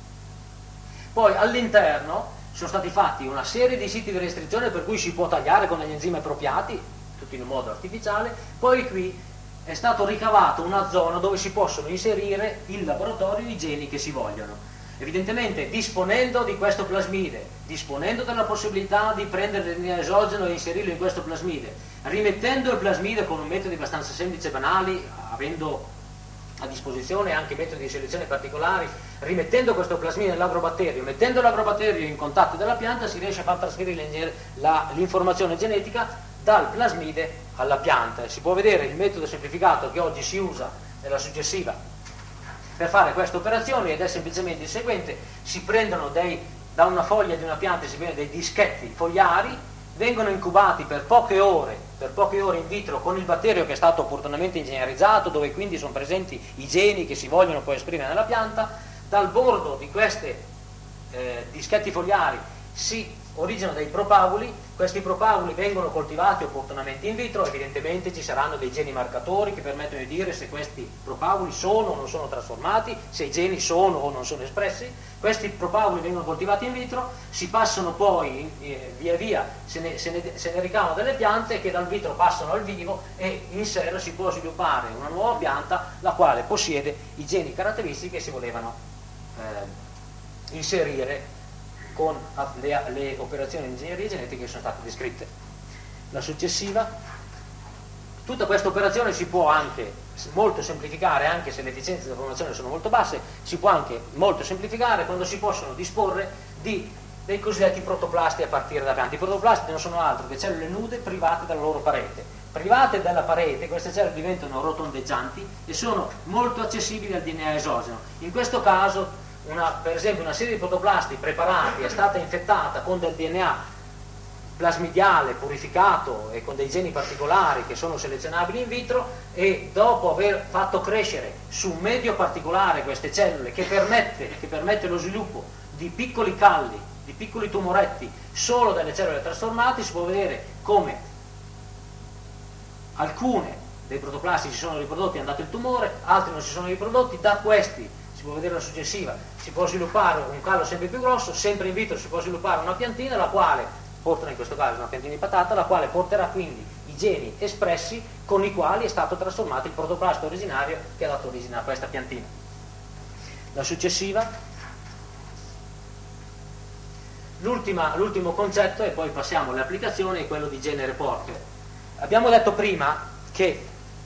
Poi all'interno sono stati fatti una serie di siti di restrizione per cui si può tagliare con degli enzimi appropriati, tutto in un modo artificiale. Poi qui è stato ricavato una zona dove si possono inserire in laboratorio i geni che si vogliono. Evidentemente disponendo di questo plasmide, disponendo della possibilità di prendere il D N A esogeno e inserirlo in questo plasmide, rimettendo il plasmide con un metodo abbastanza semplice e banali, avendo a disposizione anche metodi di selezione particolari, rimettendo questo plasmide nell'agrobatterio, mettendo l'agrobatterio in contatto della pianta, si riesce a far trasferire l'informazione genetica dal plasmide alla pianta. Si può vedere il metodo semplificato che oggi si usa nella successiva per fare queste operazioni, ed è semplicemente il seguente: si prendono dei, da una foglia di una pianta si prendono dei dischetti fogliari, vengono incubati per poche ore, per poche ore in vitro con il batterio che è stato opportunamente ingegnerizzato, dove quindi sono presenti i geni che si vogliono poi esprimere nella pianta. Dal bordo di questi eh, dischetti fogliari si originano dei propaguli, questi propaguli vengono coltivati opportunamente in vitro, evidentemente ci saranno dei geni marcatori che permettono di dire se questi propaguli sono o non sono trasformati, se i geni sono o non sono espressi. Questi propaguli vengono coltivati in vitro, si passano poi eh, via via, se ne, se, ne, se ne ricavano delle piante che dal vitro passano al vivo, e in serra si può sviluppare una nuova pianta la quale possiede i geni caratteristici che si volevano eh, inserire con le, le operazioni di ingegneria genetica che sono state descritte. La successiva, tutta questa operazione si può anche molto semplificare, anche se le efficienze della formazione sono molto basse, si può anche molto semplificare quando si possono disporre di, dei cosiddetti protoplasti a partire da piante. I protoplasti non sono altro che cellule nude private dalla loro parete. Private dalla parete, queste cellule diventano rotondeggianti e sono molto accessibili al D N A esogeno. In questo caso, Una, per esempio una serie di protoplasti preparati è stata infettata con del D N A plasmidiale purificato e con dei geni particolari che sono selezionabili in vitro, e dopo aver fatto crescere su un medio particolare queste cellule che permette, che permette lo sviluppo di piccoli calli, di piccoli tumoretti solo dalle cellule trasformate, si può vedere come alcune dei protoplasti si sono riprodotti e è andato il tumore, altri non si sono riprodotti. Da questi si può vedere la successiva, si può sviluppare un callo sempre più grosso, sempre in vitro si può sviluppare una piantina, la quale porterà, in questo caso una piantina di patata, la quale porterà quindi i geni espressi con i quali è stato trasformato il protoplasto originario che ha dato origine a questa piantina. La successiva, l'ultima, l'ultimo concetto, e poi passiamo alle applicazioni, è quello di gene reporter. Abbiamo detto prima che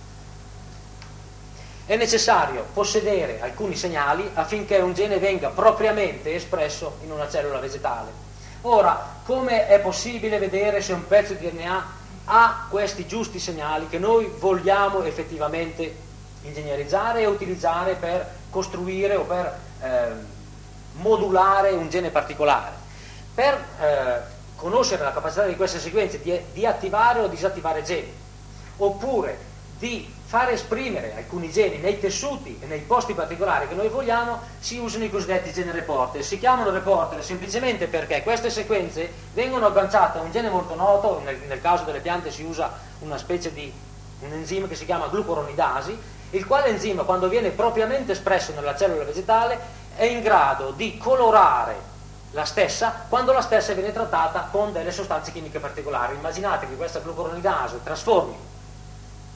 è necessario possedere alcuni segnali affinché un gene venga propriamente espresso in una cellula vegetale. Ora, come è possibile vedere se un pezzo di D N A ha questi giusti segnali che noi vogliamo effettivamente ingegnerizzare e utilizzare per costruire o per eh, modulare un gene particolare? Per eh, conoscere la capacità di queste sequenze di, di attivare o disattivare geni, oppure di far esprimere alcuni geni nei tessuti e nei posti particolari che noi vogliamo, si usano i cosiddetti gene reporter. Si chiamano reporter semplicemente perché queste sequenze vengono agganciate a un gene molto noto, nel, nel caso delle piante si usa una specie di un enzima che si chiama glucoronidasi, il quale enzima, quando viene propriamente espresso nella cellula vegetale, è in grado di colorare la stessa quando la stessa viene trattata con delle sostanze chimiche particolari. Immaginate che questa glucoronidasi trasformi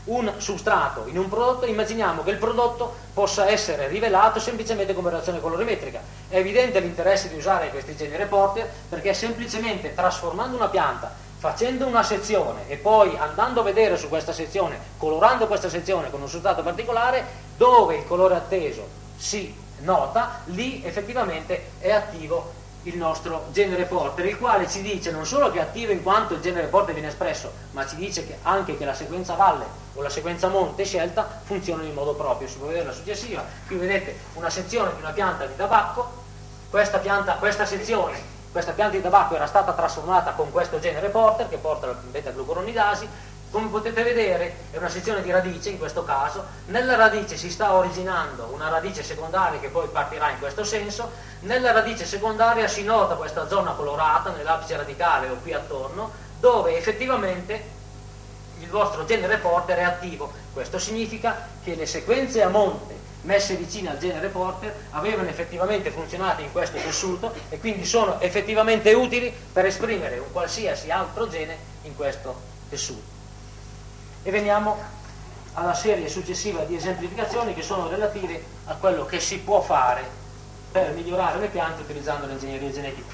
un substrato in un prodotto, immaginiamo che il prodotto possa essere rivelato semplicemente come reazione colorimetrica. È evidente l'interesse di usare questi geni reporter, perché semplicemente trasformando una pianta, facendo una sezione e poi andando a vedere su questa sezione, colorando questa sezione con un substrato particolare, dove il colore atteso si nota, lì effettivamente è attivo il nostro gene reporter, il quale ci dice non solo che è attivo in quanto il gene reporter viene espresso, ma ci dice che anche che la sequenza valle o la sequenza monte scelta funzionano in modo proprio. Si può vedere la successiva. Qui vedete una sezione di una pianta di tabacco. Questa pianta, questa sezione, questa pianta di tabacco era stata trasformata con questo gene reporter che porta la beta-glucuronidasi. Come potete vedere è una sezione di radice in questo caso. Nella radice si sta originando una radice secondaria che poi partirà in questo senso. Nella radice secondaria si nota questa zona colorata nell'apice radicale o qui attorno, dove effettivamente il vostro gene reporter è attivo. Questo significa che le sequenze a monte messe vicine al gene reporter avevano effettivamente funzionato in questo tessuto e quindi sono effettivamente utili per esprimere un qualsiasi altro gene in questo tessuto. E veniamo alla serie successiva di esemplificazioni che sono relative a quello che si può fare per migliorare le piante utilizzando l'ingegneria genetica.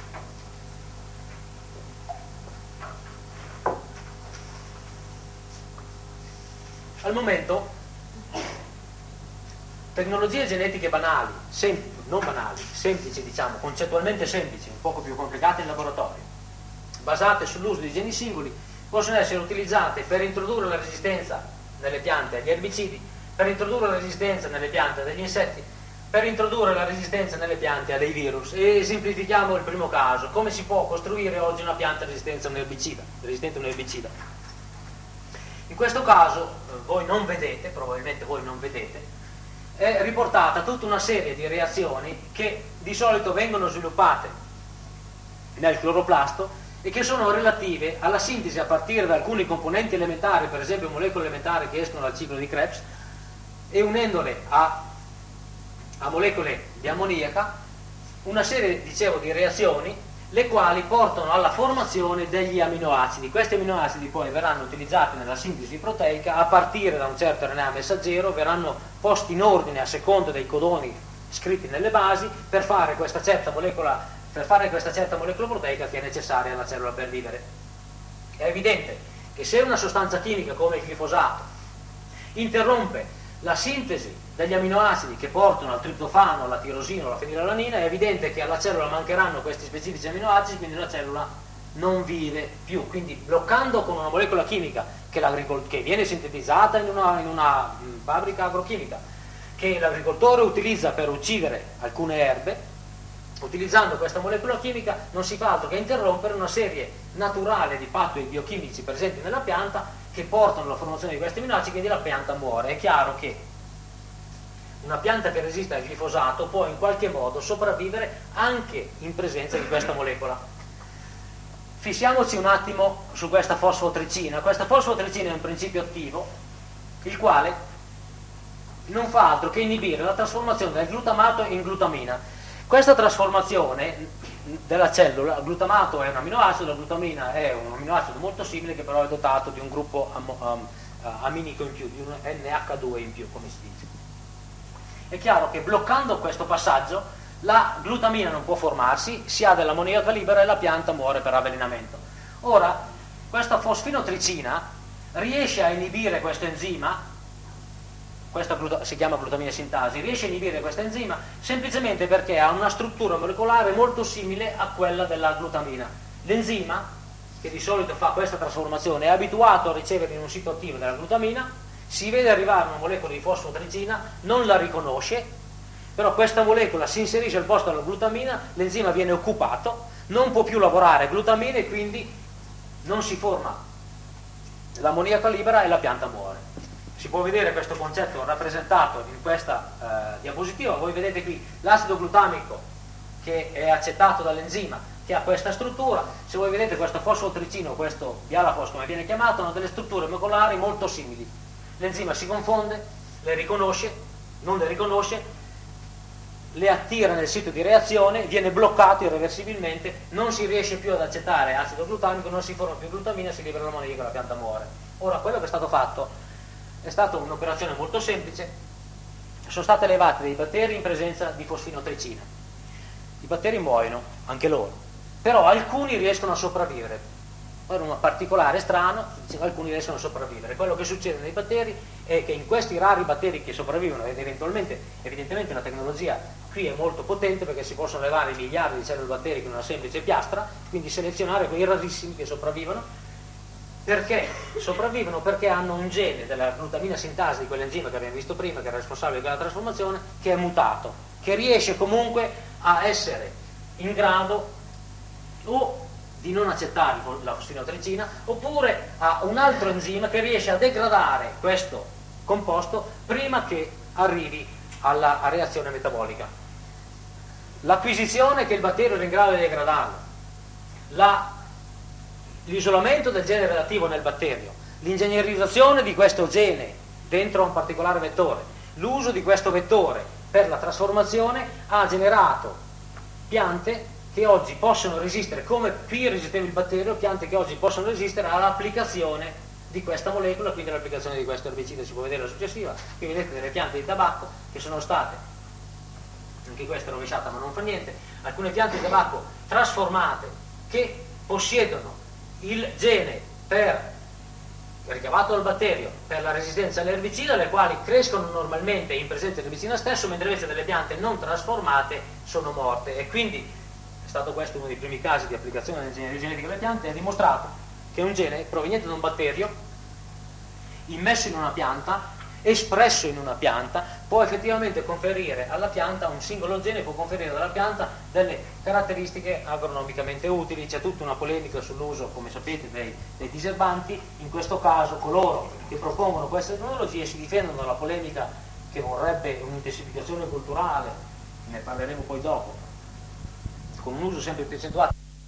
Al momento tecnologie genetiche banali, semplici, non banali, semplici diciamo, concettualmente semplici, un poco più complicate in laboratorio, basate sull'uso di geni singoli, possono essere utilizzate per introdurre la resistenza nelle piante agli erbicidi, per introdurre la resistenza nelle piante agli insetti, per introdurre la resistenza nelle piante a dei virus. E esemplifichiamo il primo caso: come si può costruire oggi una pianta resistente a un erbicida, resistente a un erbicida. In questo caso voi non vedete, probabilmente voi non vedete, è riportata tutta una serie di reazioni che di solito vengono sviluppate nel cloroplasto e che sono relative alla sintesi a partire da alcuni componenti elementari, per esempio molecole elementari che escono dal ciclo di Krebs, e unendole a, a molecole di ammoniaca, una serie, dicevo, di reazioni, le quali portano alla formazione degli aminoacidi. Questi aminoacidi poi verranno utilizzati nella sintesi proteica a partire da un certo R N A messaggero, verranno posti in ordine a seconda dei codoni scritti nelle basi per fare questa certa molecola per fare questa certa molecola proteica che è necessaria alla cellula per vivere. È evidente che se una sostanza chimica come il glifosato interrompe la sintesi degli aminoacidi che portano al triptofano, alla tirosina o alla fenilalanina, è evidente che alla cellula mancheranno questi specifici aminoacidi, quindi la cellula non vive più. Quindi bloccando con una molecola chimica che, che viene sintetizzata in una, in una fabbrica agrochimica, che l'agricoltore utilizza per uccidere alcune erbe, utilizzando questa molecola chimica non si fa altro che interrompere una serie naturale di pattoni biochimici presenti nella pianta che portano alla formazione di questi aminoacidi, quindi la pianta muore. È chiaro che una pianta che resiste al glifosato può in qualche modo sopravvivere anche in presenza di questa molecola. Fissiamoci un attimo su questa fosfotricina. Questa fosfotricina è un principio attivo il quale non fa altro che inibire la trasformazione del glutamato in glutamina. Questa trasformazione della cellula, il glutamato è un aminoacido, la glutamina è un aminoacido molto simile che però è dotato di un gruppo am um, aminico in più, di un N H due in più, come si dice. È chiaro che bloccando questo passaggio la glutamina non può formarsi, si ha dell'ammoniaca libera e la pianta muore per avvelenamento. Ora, questa fosfinotricina riesce a inibire questo enzima, questa si chiama glutamina sintasi, riesce a inibire questo enzima semplicemente perché ha una struttura molecolare molto simile a quella della glutamina. L'enzima, che di solito fa questa trasformazione, è abituato a ricevere in un sito attivo della glutamina, si vede arrivare una molecola di fosfotricina, non la riconosce, però questa molecola si inserisce al posto della glutamina, l'enzima viene occupato, non può più lavorare glutamina e quindi non si forma l'ammoniaca libera e la pianta muore. Si può vedere questo concetto rappresentato in questa eh, diapositiva. Voi vedete qui l'acido glutamico che è accettato dall'enzima, che ha questa struttura. Se voi vedete questo fosfotricino, questo dialafos come viene chiamato, hanno delle strutture molecolari molto simili. L'enzima si confonde, le riconosce, non le riconosce, le attira nel sito di reazione, viene bloccato irreversibilmente, non si riesce più ad accettare acido glutamico, non si forma più glutamina, si libera l'ammoniaca e la pianta muore. Ora, quello che è stato fatto è stata un'operazione molto semplice, sono state elevate dei batteri in presenza di fosfinotricina. I batteri muoiono, anche loro, però alcuni riescono a sopravvivere. Per un particolare strano, alcuni riescono a sopravvivere. Quello che succede nei batteri è che in questi rari batteri che sopravvivono, ed eventualmente, evidentemente la tecnologia qui è molto potente perché si possono levare miliardi di cellule batteri con una semplice piastra, quindi selezionare quei rarissimi che sopravvivono. Perché sopravvivono? Perché hanno un gene della glutamina sintasi, di quell'enzima che abbiamo visto prima, che è responsabile di quella trasformazione, che è mutato, che riesce comunque a essere in grado o di non accettare la fosfinotricina, oppure a un altro enzima che riesce a degradare questo composto prima che arrivi alla reazione metabolica. L'acquisizione che il batterio era in grado di degradarlo, la, l'isolamento del gene relativo nel batterio, l'ingegnerizzazione di questo gene dentro un particolare vettore, l'uso di questo vettore per la trasformazione ha generato piante che oggi possono resistere, come qui resisteva il batterio, piante che oggi possono resistere all'applicazione di questa molecola, quindi all'applicazione di questo erbicida. Si può vedere la successiva, qui vedete delle piante di tabacco che sono state, anche questa è rovesciata ma non fa niente, alcune piante di tabacco trasformate che possiedono il gene per ricavato dal batterio per la resistenza all'erbicida, le quali crescono normalmente in presenza dell'erbicida stesso, mentre invece delle piante non trasformate sono morte. E quindi è stato questo uno dei primi casi di applicazione dell'ingegneria genetica delle piante. È dimostrato che un gene proveniente da un batterio immesso in una pianta, espresso in una pianta, può effettivamente conferire alla pianta, un singolo gene può conferire alla pianta delle caratteristiche agronomicamente utili. C'è tutta una polemica sull'uso, come sapete, dei, dei diserbanti. In questo caso coloro che propongono queste tecnologie si difendono dalla polemica che vorrebbe un'intensificazione culturale, ne parleremo poi dopo, con un uso sempre più accentuato.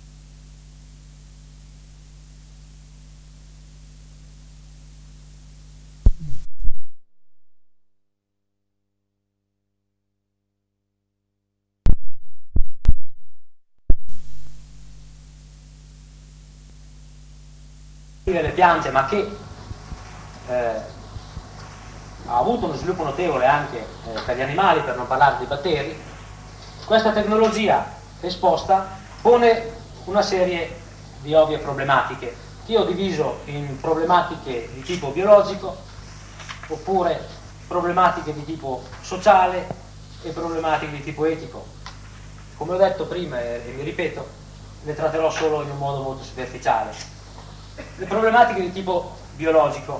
Delle piante, ma che eh, ha avuto uno sviluppo notevole anche eh, per gli animali, per non parlare dei batteri. Questa tecnologia esposta pone una serie di ovvie problematiche che io ho diviso in problematiche di tipo biologico, oppure problematiche di tipo sociale e problematiche di tipo etico. Come ho detto prima e, e mi ripeto, le tratterò solo in un modo molto superficiale. Le problematiche di tipo biologico.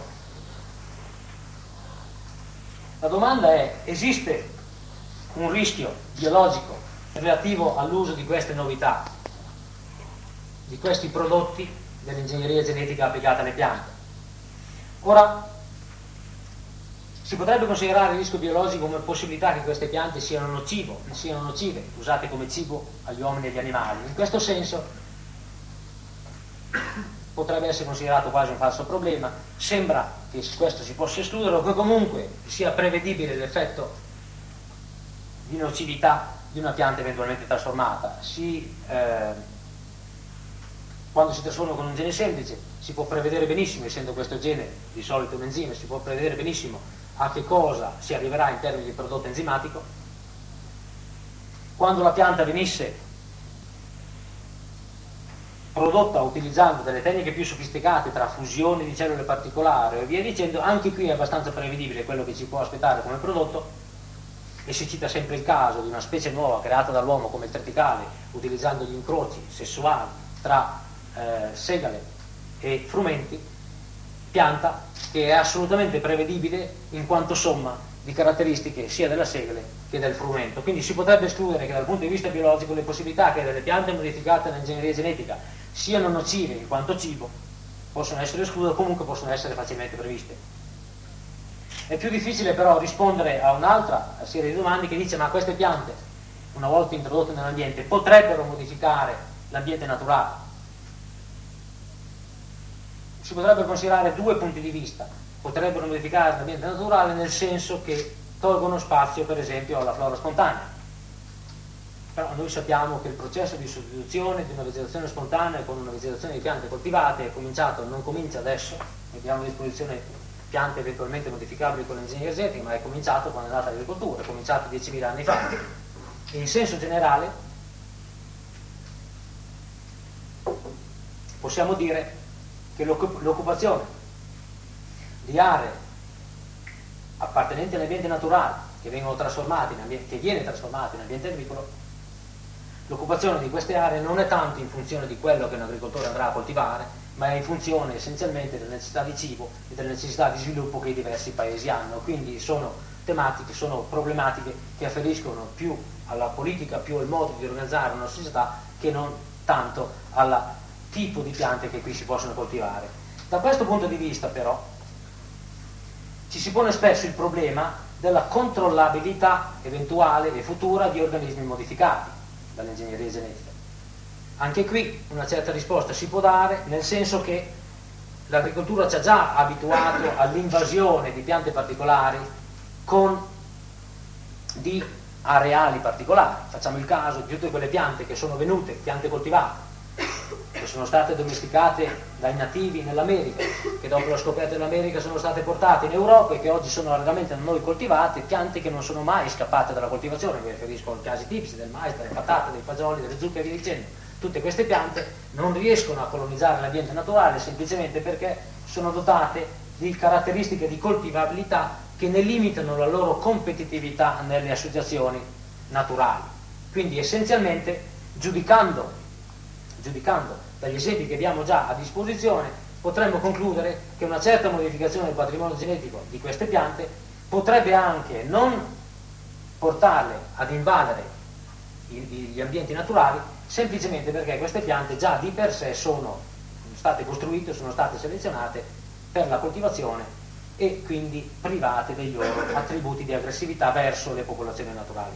La domanda è: esiste un rischio biologico relativo all'uso di queste novità, di questi prodotti dell'ingegneria genetica applicata alle piante? Ora, si potrebbe considerare il rischio biologico come possibilità che queste piante siano nocivo, siano nocive, usate come cibo agli uomini e agli animali. In questo senso potrebbe essere considerato quasi un falso problema. Sembra che questo si possa escludere, o che comunque sia prevedibile l'effetto di nocività di una pianta eventualmente trasformata. Si, eh, quando si trasforma con un gene semplice si può prevedere benissimo, essendo questo gene di solito un enzima, si può prevedere benissimo a che cosa si arriverà in termini di prodotto enzimatico. Quando la pianta venisse prodotta utilizzando delle tecniche più sofisticate tra fusioni di cellule particolari e via dicendo, anche qui è abbastanza prevedibile quello che ci può aspettare come prodotto, e si cita sempre il caso di una specie nuova creata dall'uomo come il triticale, utilizzando gli incroci sessuali tra eh, segale e frumenti, pianta che è assolutamente prevedibile in quanto somma di caratteristiche sia della segale che del frumento. Quindi si potrebbe escludere che dal punto di vista biologico le possibilità che delle piante modificate nell'ingegneria genetica siano nocive in quanto cibo possono essere escluse, o comunque possono essere facilmente previste. È più difficile però rispondere a un'altra serie di domande che dice: ma queste piante, una volta introdotte nell'ambiente, potrebbero modificare l'ambiente naturale? Si potrebbero considerare due punti di vista. Potrebbero modificare l'ambiente naturale nel senso che tolgono spazio per esempio alla flora spontanea. Però noi sappiamo che il processo di sostituzione di una vegetazione spontanea con una vegetazione di piante coltivate è cominciato, non comincia adesso, abbiamo a disposizione piante eventualmente modificabili con l'ingegneria genetica, ma è cominciato quando è nata l'agricoltura, è cominciato diecimila anni fa. E in senso generale possiamo dire che l'occupazione di aree appartenenti all'ambiente naturale che vengono trasformate in ambiente, che viene trasformato in ambiente agricolo, l'occupazione di queste aree non è tanto in funzione di quello che un agricoltore andrà a coltivare, ma è in funzione essenzialmente delle necessità di cibo e delle necessità di sviluppo che i diversi paesi hanno. Quindi sono tematiche, sono problematiche che afferiscono più alla politica, più al modo di organizzare una società, che non tanto al tipo di piante che qui si possono coltivare. Da questo punto di vista però ci si pone spesso il problema della controllabilità eventuale e futura di organismi modificati dall'ingegneria genetica. Anche qui una certa risposta si può dare, nel senso che l'agricoltura ci ha già abituato all'invasione di piante particolari con di areali particolari. Facciamo il caso di tutte quelle piante che sono venute, piante coltivate, che sono state domesticate dai nativi nell'America, che dopo la scoperta dell'America sono state portate in Europa e che oggi sono raramente da noi coltivate, piante che non sono mai scappate dalla coltivazione. Mi riferisco ai casi tipici del mais, delle patate, dei fagioli, delle zucche e via dicendo. Tutte queste piante non riescono a colonizzare l'ambiente naturale semplicemente perché sono dotate di caratteristiche di coltivabilità che ne limitano la loro competitività nelle associazioni naturali. Quindi essenzialmente, giudicando, giudicando dagli esempi che abbiamo già a disposizione, potremmo concludere che una certa modificazione del patrimonio genetico di queste piante potrebbe anche non portarle ad invadere gli ambienti naturali, semplicemente perché queste piante già di per sé sono state costruite, sono state selezionate per la coltivazione e quindi private dei loro attributi di aggressività verso le popolazioni naturali.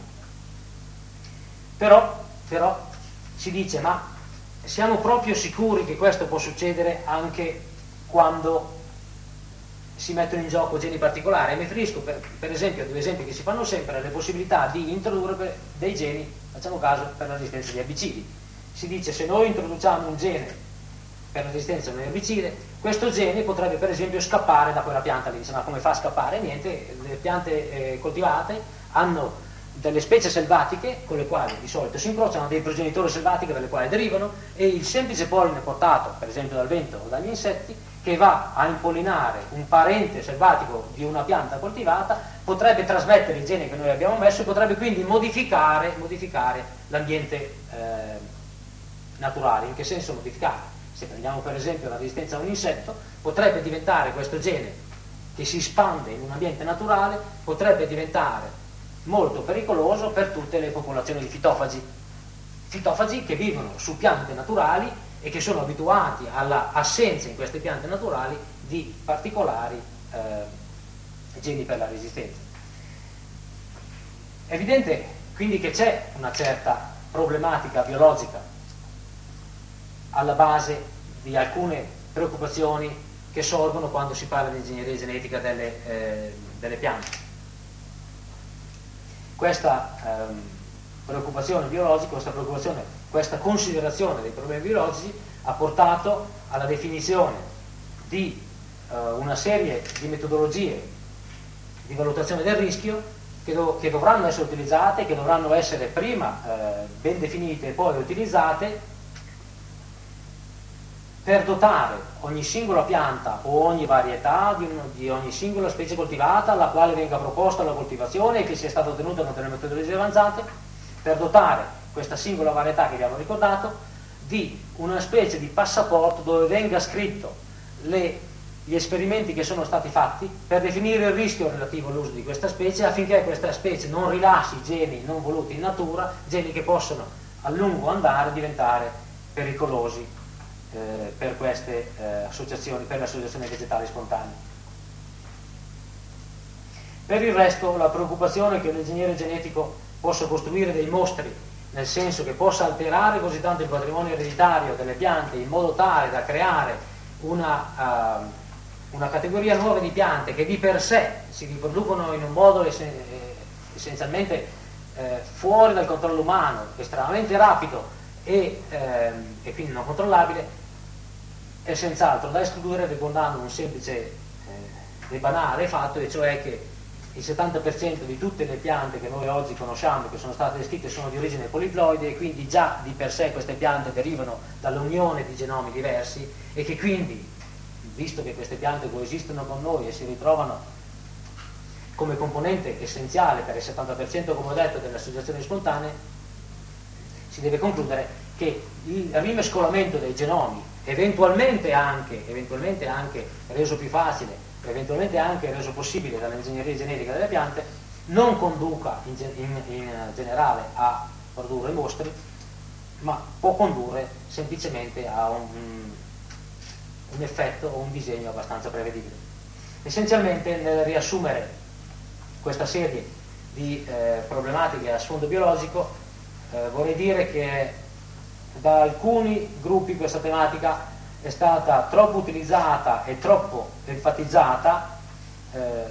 Però, però si dice, ma siamo proprio sicuri che questo può succedere anche quando si mettono in gioco geni particolari? E mi riferisco per, per esempio a due esempi che si fanno sempre, alle possibilità di introdurre dei geni, facciamo caso, per la resistenza agli erbicidi. Si dice, se noi introduciamo un gene per la resistenza a un erbicide, questo gene potrebbe per esempio scappare da quella pianta lì. Ma come fa a scappare? Niente, le piante eh, coltivate hanno delle specie selvatiche con le quali di solito si incrociano, dei progenitori selvatici dalle quali derivano, e il semplice polline portato per esempio dal vento o dagli insetti, che va a impollinare un parente selvatico di una pianta coltivata, potrebbe trasmettere il gene che noi abbiamo messo e potrebbe quindi modificare, modificare l'ambiente eh, naturale. In che senso modificare? Se prendiamo per esempio la resistenza a un insetto, potrebbe diventare questo gene che si espande in un ambiente naturale, potrebbe diventare molto pericoloso per tutte le popolazioni di fitofagi, fitofagi che vivono su piante naturali e che sono abituati all'assenza in queste piante naturali di particolari eh, geni per la resistenza. È evidente quindi che c'è una certa problematica biologica alla base di alcune preoccupazioni che sorgono quando si parla di ingegneria genetica delle, eh, delle piante. Questa ehm, preoccupazione biologica, questa preoccupazione, questa considerazione dei problemi biologici ha portato alla definizione di eh, una serie di metodologie di valutazione del rischio che, do, che dovranno essere utilizzate, che dovranno essere prima eh, ben definite e poi utilizzate per dotare ogni singola pianta o ogni varietà di, un, di ogni singola specie coltivata alla quale venga proposta la coltivazione e che sia stata ottenuta con delle metodologie avanzate, per dotare questa singola varietà che abbiamo ricordato di una specie di passaporto dove venga scritto le, gli esperimenti che sono stati fatti per definire il rischio relativo all'uso di questa specie, affinché questa specie non rilasci geni non voluti in natura, geni che possono a lungo andare diventare pericolosi Eh, per queste eh, associazioni, per le associazioni vegetali spontanee. Per il resto, la preoccupazione che l'ingegnere genetico possa costruire dei mostri, nel senso che possa alterare così tanto il patrimonio ereditario delle piante in modo tale da creare una, uh, una categoria nuova di piante che di per sé si riproducono in un modo ess- essenzialmente eh, fuori dal controllo umano, estremamente rapido e, ehm, e quindi non controllabile, è senz'altro da escludere, ricordando un semplice eh, e banale fatto, e cioè che il settanta per cento di tutte le piante che noi oggi conosciamo, che sono state descritte, sono di origine poliploide, e quindi già di per sé queste piante derivano dall'unione di genomi diversi, e che quindi, visto che queste piante coesistono con noi e si ritrovano come componente essenziale per il settanta per cento, come ho detto, delle associazioni spontanee, si deve concludere che il rimescolamento dei genomi, eventualmente anche, eventualmente anche reso più facile, eventualmente anche reso possibile dall'ingegneria genetica delle piante, non conduca in, in, in generale a produrre mostri, ma può condurre semplicemente a un, un effetto o un disegno abbastanza prevedibile. Essenzialmente, nel riassumere questa serie di eh, problematiche a sfondo biologico, eh, vorrei dire che da alcuni gruppi questa tematica è stata troppo utilizzata e troppo enfatizzata, eh,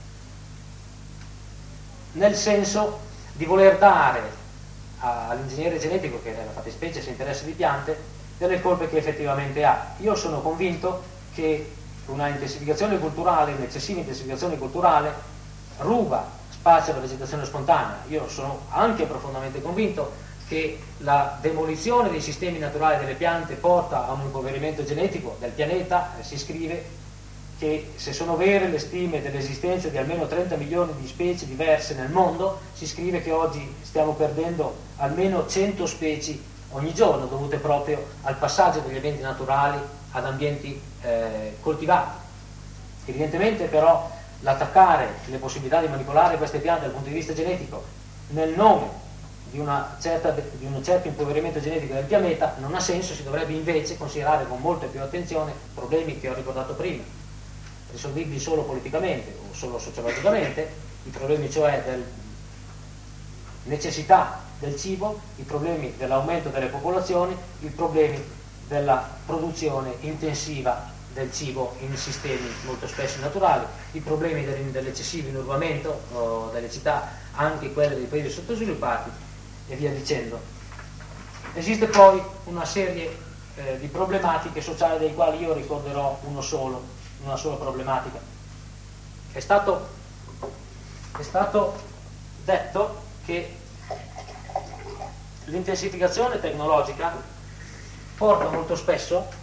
nel senso di voler dare all'ingegnere genetico, che nella fattispecie si interessa di piante, delle colpe che effettivamente ha. Io sono convinto che una intensificazione culturale, un'eccessiva intensificazione culturale, ruba spazio alla vegetazione spontanea. Io sono anche profondamente convinto che la demolizione dei sistemi naturali delle piante porta a un impoverimento genetico del pianeta. Si scrive che, se sono vere le stime dell'esistenza di almeno trenta milioni di specie diverse nel mondo, si scrive che oggi stiamo perdendo almeno cento specie ogni giorno, dovute proprio al passaggio degli eventi naturali ad ambienti eh, coltivati. Evidentemente però l'attaccare le possibilità di manipolare queste piante dal punto di vista genetico nel nome di, una certa, di un certo impoverimento genetico del pianeta non ha senso. Si dovrebbe invece considerare con molta più attenzione problemi che ho ricordato prima, risolvibili solo politicamente o solo sociologicamente, i problemi cioè della necessità del cibo, i problemi dell'aumento delle popolazioni, i problemi della produzione intensiva del cibo in sistemi molto spesso naturali, i problemi dell'eccessivo inurbamento o delle città, anche quelle dei paesi sottosviluppati, e via dicendo. Esiste poi una serie eh, di problematiche sociali, dei quali io ricorderò uno solo, una sola problematica. È stato, è stato detto che l'intensificazione tecnologica porta molto spesso,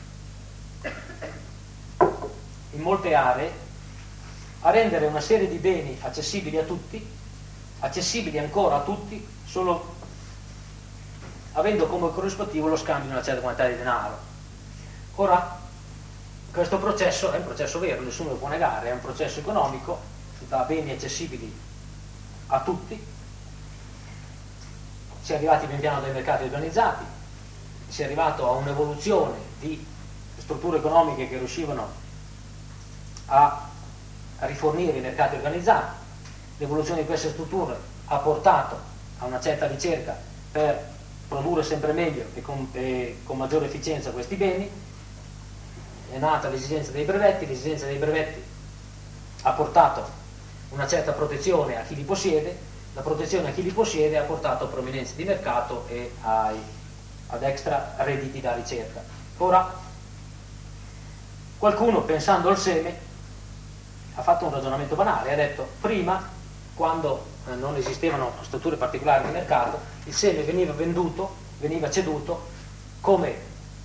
in molte aree, a rendere una serie di beni accessibili a tutti, accessibili ancora a tutti, solo avendo come corrispettivo lo scambio di una certa quantità di denaro. Ora, questo processo è un processo vero, nessuno lo può negare, è un processo economico, da beni accessibili a tutti. Si è arrivati pian piano dai mercati organizzati, si è arrivato a un'evoluzione di strutture economiche che riuscivano a rifornire i mercati organizzati. L'evoluzione di queste strutture ha portato a una certa ricerca per produrre sempre meglio e con, e con maggiore efficienza questi beni. È nata l'esigenza dei brevetti, l'esigenza dei brevetti ha portato una certa protezione a chi li possiede, la protezione a chi li possiede ha portato a prominenze di mercato e ai, ad extra redditi da ricerca. Ora, qualcuno, pensando al seme, ha fatto un ragionamento banale, ha detto: prima, quando eh, non esistevano strutture particolari di mercato, il seme veniva venduto, veniva ceduto come,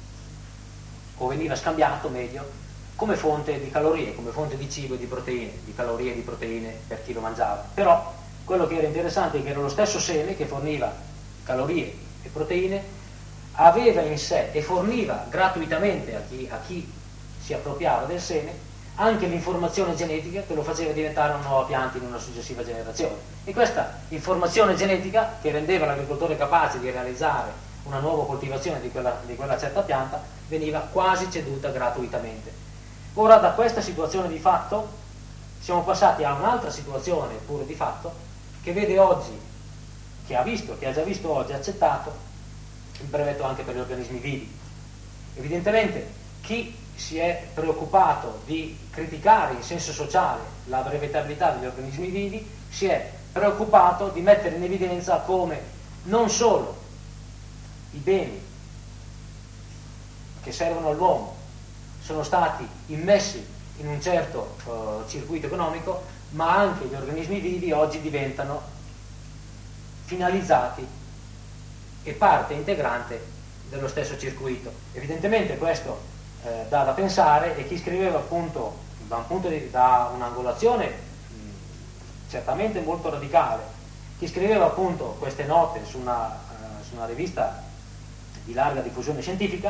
o veniva scambiato meglio, come fonte di calorie, come fonte di cibo e di proteine, di calorie e di proteine per chi lo mangiava. Però quello che era interessante è che era lo stesso seme che forniva calorie e proteine, aveva in sé e forniva gratuitamente a chi, a chi si appropriava del seme anche l'informazione genetica che lo faceva diventare una nuova pianta in una successiva generazione. E questa informazione genetica, che rendeva l'agricoltore capace di realizzare una nuova coltivazione di quella, di quella certa pianta, veniva quasi ceduta gratuitamente. Ora, da questa situazione di fatto siamo passati a un'altra situazione pure di fatto, che vede oggi, che ha visto, che ha già visto oggi accettato il brevetto anche per gli organismi vivi. Evidentemente chi si è preoccupato di criticare in senso sociale la brevettabilità degli organismi vivi si è preoccupato di mettere in evidenza come non solo i beni che servono all'uomo sono stati immessi in un certo uh, circuito economico, ma anche gli organismi vivi oggi diventano finalizzati e parte integrante dello stesso circuito. Evidentemente questo eh, dà da pensare, e chi scriveva appunto da un punto di, da un'angolazione mh, certamente molto radicale, chi scriveva appunto queste note su una, uh, su una rivista di larga diffusione scientifica,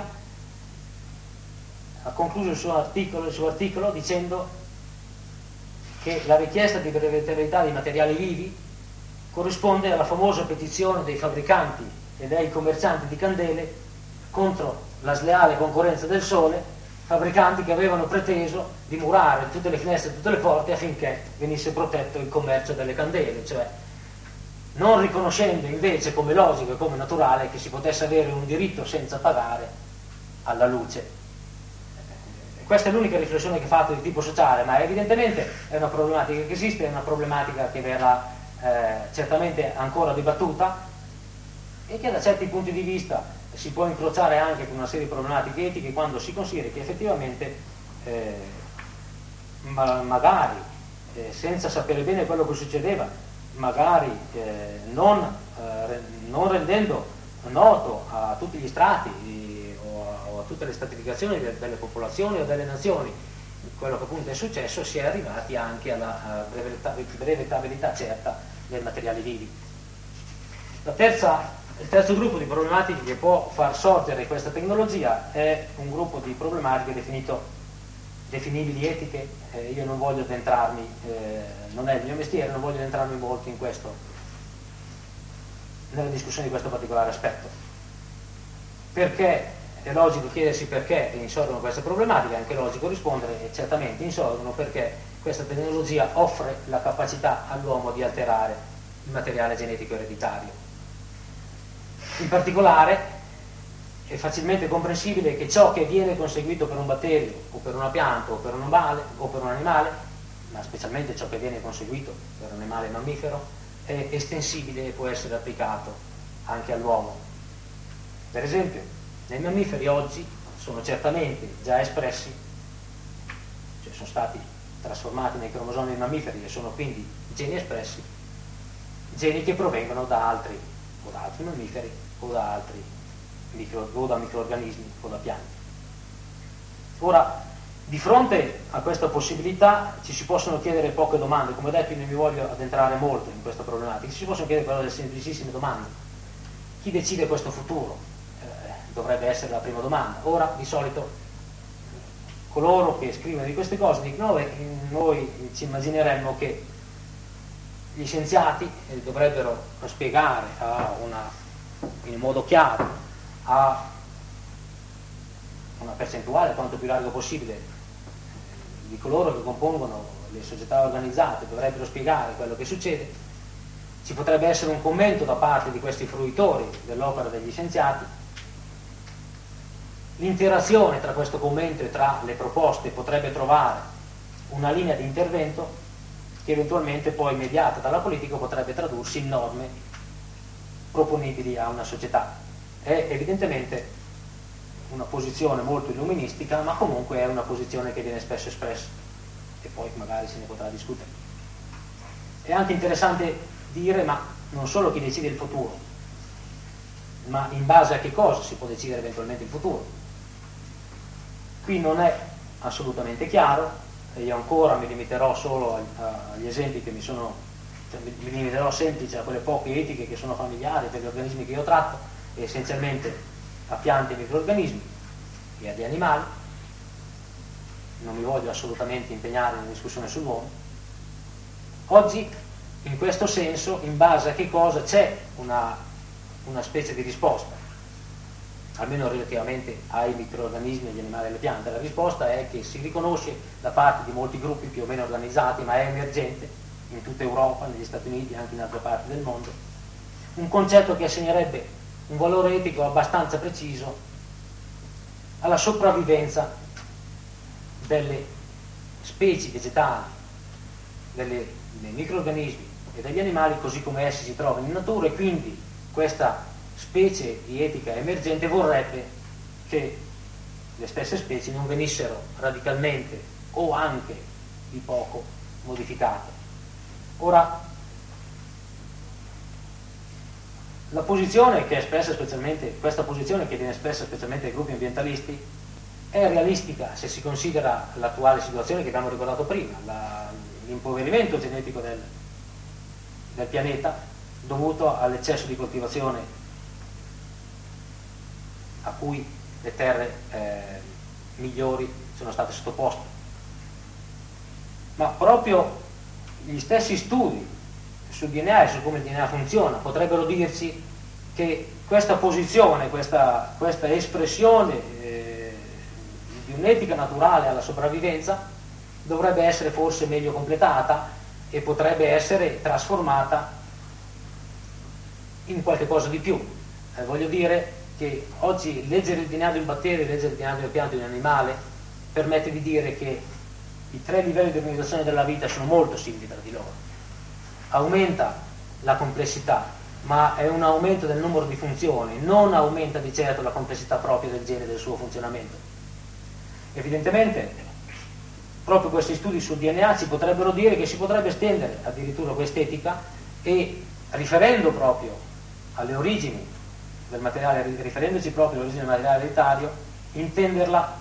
ha concluso il suo articolo, il suo articolo dicendo che la richiesta di brevettabilità dei materiali vivi corrisponde alla famosa petizione dei fabbricanti e dei commercianti di candele contro la sleale concorrenza del sole, fabbricanti che avevano preteso di murare tutte le finestre e tutte le porte affinché venisse protetto il commercio delle candele, cioè non riconoscendo invece come logico e come naturale che si potesse avere un diritto senza pagare alla luce. Questa è l'unica riflessione che ho fatto di tipo sociale, ma evidentemente è una problematica che esiste, è una problematica che verrà eh, certamente ancora dibattuta e che da certi punti di vista si può incrociare anche con una serie di problematiche etiche quando si considera che effettivamente eh, ma magari eh, senza sapere bene quello che succedeva, magari eh, non, eh, non rendendo noto a tutti gli strati o a tutte le stratificazioni de, delle popolazioni o delle nazioni quello che appunto è successo, si è arrivati anche alla brevettabilità certa dei materiali vivi. La terza, il terzo gruppo di problematiche che può far sorgere questa tecnologia è un gruppo di problematiche definito, definibili etiche. Eh, io non voglio addentrarmi, eh, non è il mio mestiere, non voglio addentrarmi molto in questo, nella discussione di questo particolare aspetto. Perché è logico chiedersi perché insorgono queste problematiche, è anche logico rispondere e certamente insorgono perché questa tecnologia offre la capacità all'uomo di alterare il materiale genetico ereditario. In particolare è facilmente comprensibile che ciò che viene conseguito per un batterio o per una pianta o per un animale, o per un animale, ma specialmente ciò che viene conseguito per un animale mammifero, è estensibile e può essere applicato anche all'uomo. Per esempio, nei mammiferi oggi sono certamente già espressi, cioè sono stati trasformati nei cromosomi dei mammiferi e sono quindi geni espressi, geni che provengono da altri, o da altri mammiferi, o da altri micro, o da microorganismi, o da piante. Ora, di fronte a questa possibilità ci si possono chiedere poche domande, come detto io non mi voglio addentrare molto in questa problematica, ci si possono chiedere però delle semplicissime domande. Chi decide questo futuro? Dovrebbe essere la prima domanda. Ora di solito coloro che scrivono di queste cose dicono noi, noi ci immagineremmo che gli scienziati dovrebbero spiegare a una, in modo chiaro a una percentuale quanto più larga possibile di coloro che compongono le società organizzate, dovrebbero spiegare quello che succede. Ci potrebbe essere un commento da parte di questi fruitori dell'opera degli scienziati. L'interazione tra questo commento e tra le proposte potrebbe trovare una linea di intervento che eventualmente poi mediata dalla politica potrebbe tradursi in norme proponibili a una società. È evidentemente una posizione molto illuministica, ma comunque è una posizione che viene spesso espressa e poi magari se ne potrà discutere. È anche interessante dire, ma non solo chi decide il futuro, ma in base a che cosa si può decidere eventualmente il futuro. Qui non è assolutamente chiaro, e io ancora mi limiterò solo agli esempi che mi sono, cioè mi limiterò semplice a quelle poche etiche che sono familiari per gli organismi che io tratto, e essenzialmente a piante e microrganismi e agli animali. Non mi voglio assolutamente impegnare in una discussione sull'uomo. Oggi, in questo senso, in base a che cosa c'è una, una specie di risposta, almeno relativamente ai microrganismi, agli animali e alle piante. La risposta è che si riconosce da parte di molti gruppi più o meno organizzati, ma è emergente in tutta Europa, negli Stati Uniti e anche in altre parti del mondo, un concetto che assegnerebbe un valore etico abbastanza preciso alla sopravvivenza delle specie vegetali, delle, dei microrganismi e degli animali così come essi si trovano in natura, e quindi questa specie di etica emergente vorrebbe che le stesse specie non venissero radicalmente o anche di poco modificate. Ora, la posizione che è espressa specialmente, questa posizione che viene espressa specialmente dai gruppi ambientalisti, è realistica se si considera l'attuale situazione che abbiamo ricordato prima, la, l'impoverimento genetico del, del pianeta dovuto all'eccesso di coltivazione a cui le terre eh, migliori sono state sottoposte. Ma proprio gli stessi studi sul D N A e su come il D N A funziona potrebbero dirci che questa posizione, questa, questa espressione eh, di un'etica naturale alla sopravvivenza dovrebbe essere forse meglio completata e potrebbe essere trasformata in qualche cosa di più. Eh, voglio dire che oggi leggere il D N A di un batterio e leggere il D N A di una pianta, di un animale, permette di dire che i tre livelli di organizzazione della vita sono molto simili tra di loro. Aumenta la complessità, ma è un aumento del numero di funzioni, non aumenta di certo la complessità propria del gene e del suo funzionamento. Evidentemente, proprio questi studi sul D N A ci potrebbero dire che si potrebbe estendere addirittura quest'etica e, riferendo proprio alle origini del materiale, riferendoci proprio all'origine del materiale ereditario, intenderla,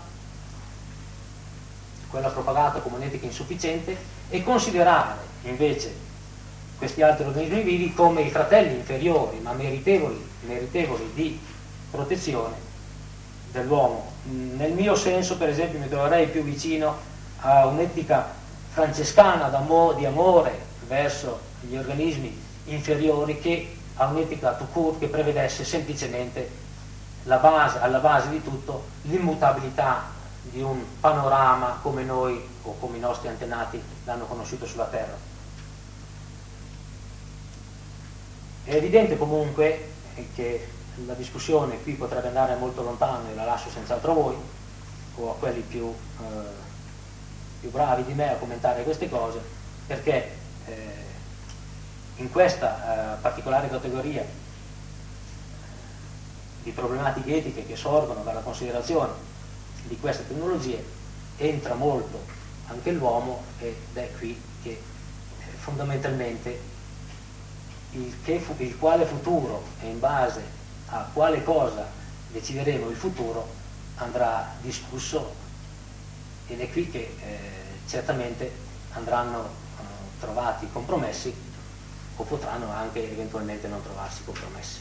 quella propagata come un'etica insufficiente, e considerare invece questi altri organismi vivi come i fratelli inferiori ma meritevoli, meritevoli di protezione dell'uomo. Nel mio senso, per esempio, mi troverei più vicino a un'etica francescana d'amo, di amore verso gli organismi inferiori che a un'etica tout court che prevedesse semplicemente la base, alla base di tutto l'immutabilità di un panorama come noi o come i nostri antenati l'hanno conosciuto sulla Terra. È evidente comunque che la discussione qui potrebbe andare molto lontano e la lascio senz'altro a voi o a quelli più, eh, più bravi di me a commentare queste cose, perché eh, in questa eh, particolare categoria di problematiche etiche che sorgono dalla considerazione di queste tecnologie entra molto anche l'uomo, ed è qui che eh, fondamentalmente il, che fu, il quale futuro e in base a quale cosa decideremo il futuro andrà discusso, ed è qui che eh, certamente andranno eh, trovati compromessi o potranno anche eventualmente non trovarsi compromessi.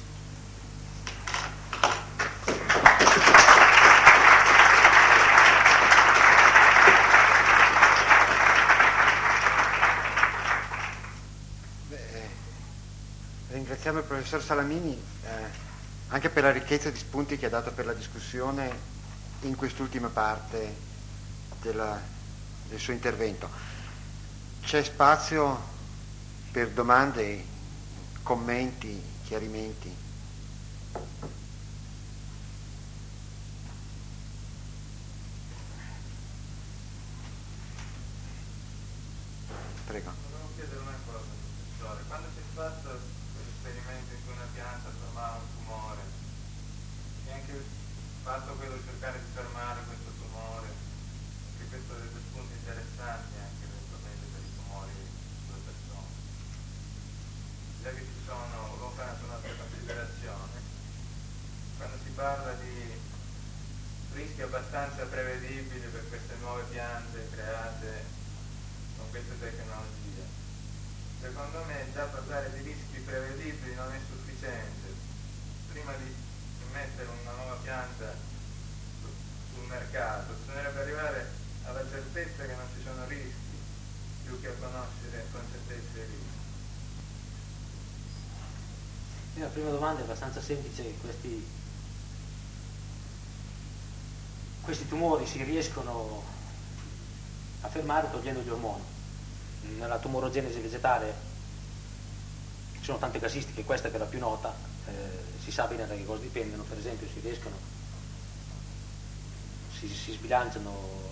Ringraziamo il professor Salamini eh, anche per la ricchezza di spunti che ha dato per la discussione in quest'ultima parte della, del suo intervento. C'è spazio per domande, commenti, chiarimenti? Prego. Volevo chiedere una cosa, professore. Quando si è fatto l'esperimento in cui una pianta formava un tumore, e anche il fatto quello di cercare di fermare questo tumore, che questo ha dei spunti interessanti anche eventualmente per i tumori delle persone. Già che ci sono, ho fatto un'altra considerazione, quando si parla di rischi abbastanza prevedibili per queste nuove piante create con queste tecnologie, secondo me già parlare di rischi prevedibili non è sufficiente. Prima di mettere una nuova pianta su, sul mercato bisognerebbe arrivare alla certezza che non ci sono rischi, più che a conoscere con certezza i rischi. La prima domanda è abbastanza semplice. Questi, questi tumori si riescono a fermare togliendo gli ormoni. Nella tumorogenesi vegetale ci sono tante casistiche, questa che è la più nota, eh, si sa bene da che cosa dipendono. Per esempio si riescono, si, si sbilanciano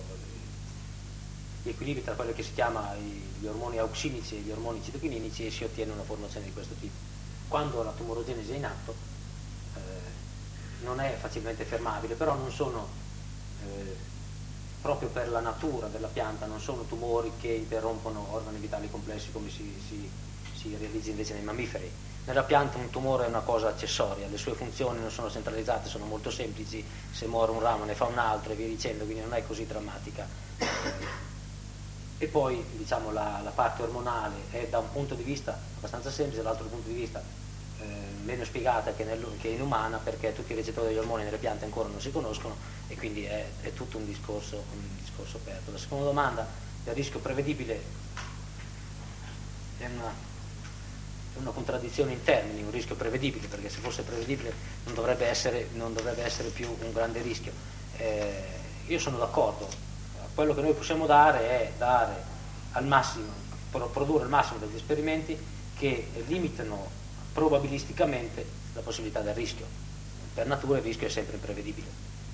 gli equilibri tra quelli che si chiama gli ormoni auxinici e gli ormoni citochinici e si ottiene una formazione di questo tipo. Quando la tumorogenesi è in atto eh, non è facilmente fermabile, però non sono eh, proprio per la natura della pianta, non sono tumori che interrompono organi vitali complessi come si, si, si realizza invece nei mammiferi. Nella pianta un tumore è una cosa accessoria, le sue funzioni non sono centralizzate, sono molto semplici, se muore un ramo ne fa un altro e via dicendo, quindi non è così drammatica. E poi diciamo la, la parte ormonale è da un punto di vista abbastanza semplice, dall'altro punto di vista eh, meno spiegata che, nel, che in umana, perché tutti i recettori degli ormoni nelle piante ancora non si conoscono e quindi è, è tutto un discorso, un discorso aperto. La seconda domanda, del rischio prevedibile, è una, è una contraddizione in termini, un rischio prevedibile, perché se fosse prevedibile non dovrebbe essere, non dovrebbe essere più un grande rischio. Eh, io sono d'accordo. Quello che noi possiamo dare è dare al massimo, produrre al massimo degli esperimenti che limitano probabilisticamente la possibilità del rischio. Per natura il rischio è sempre imprevedibile.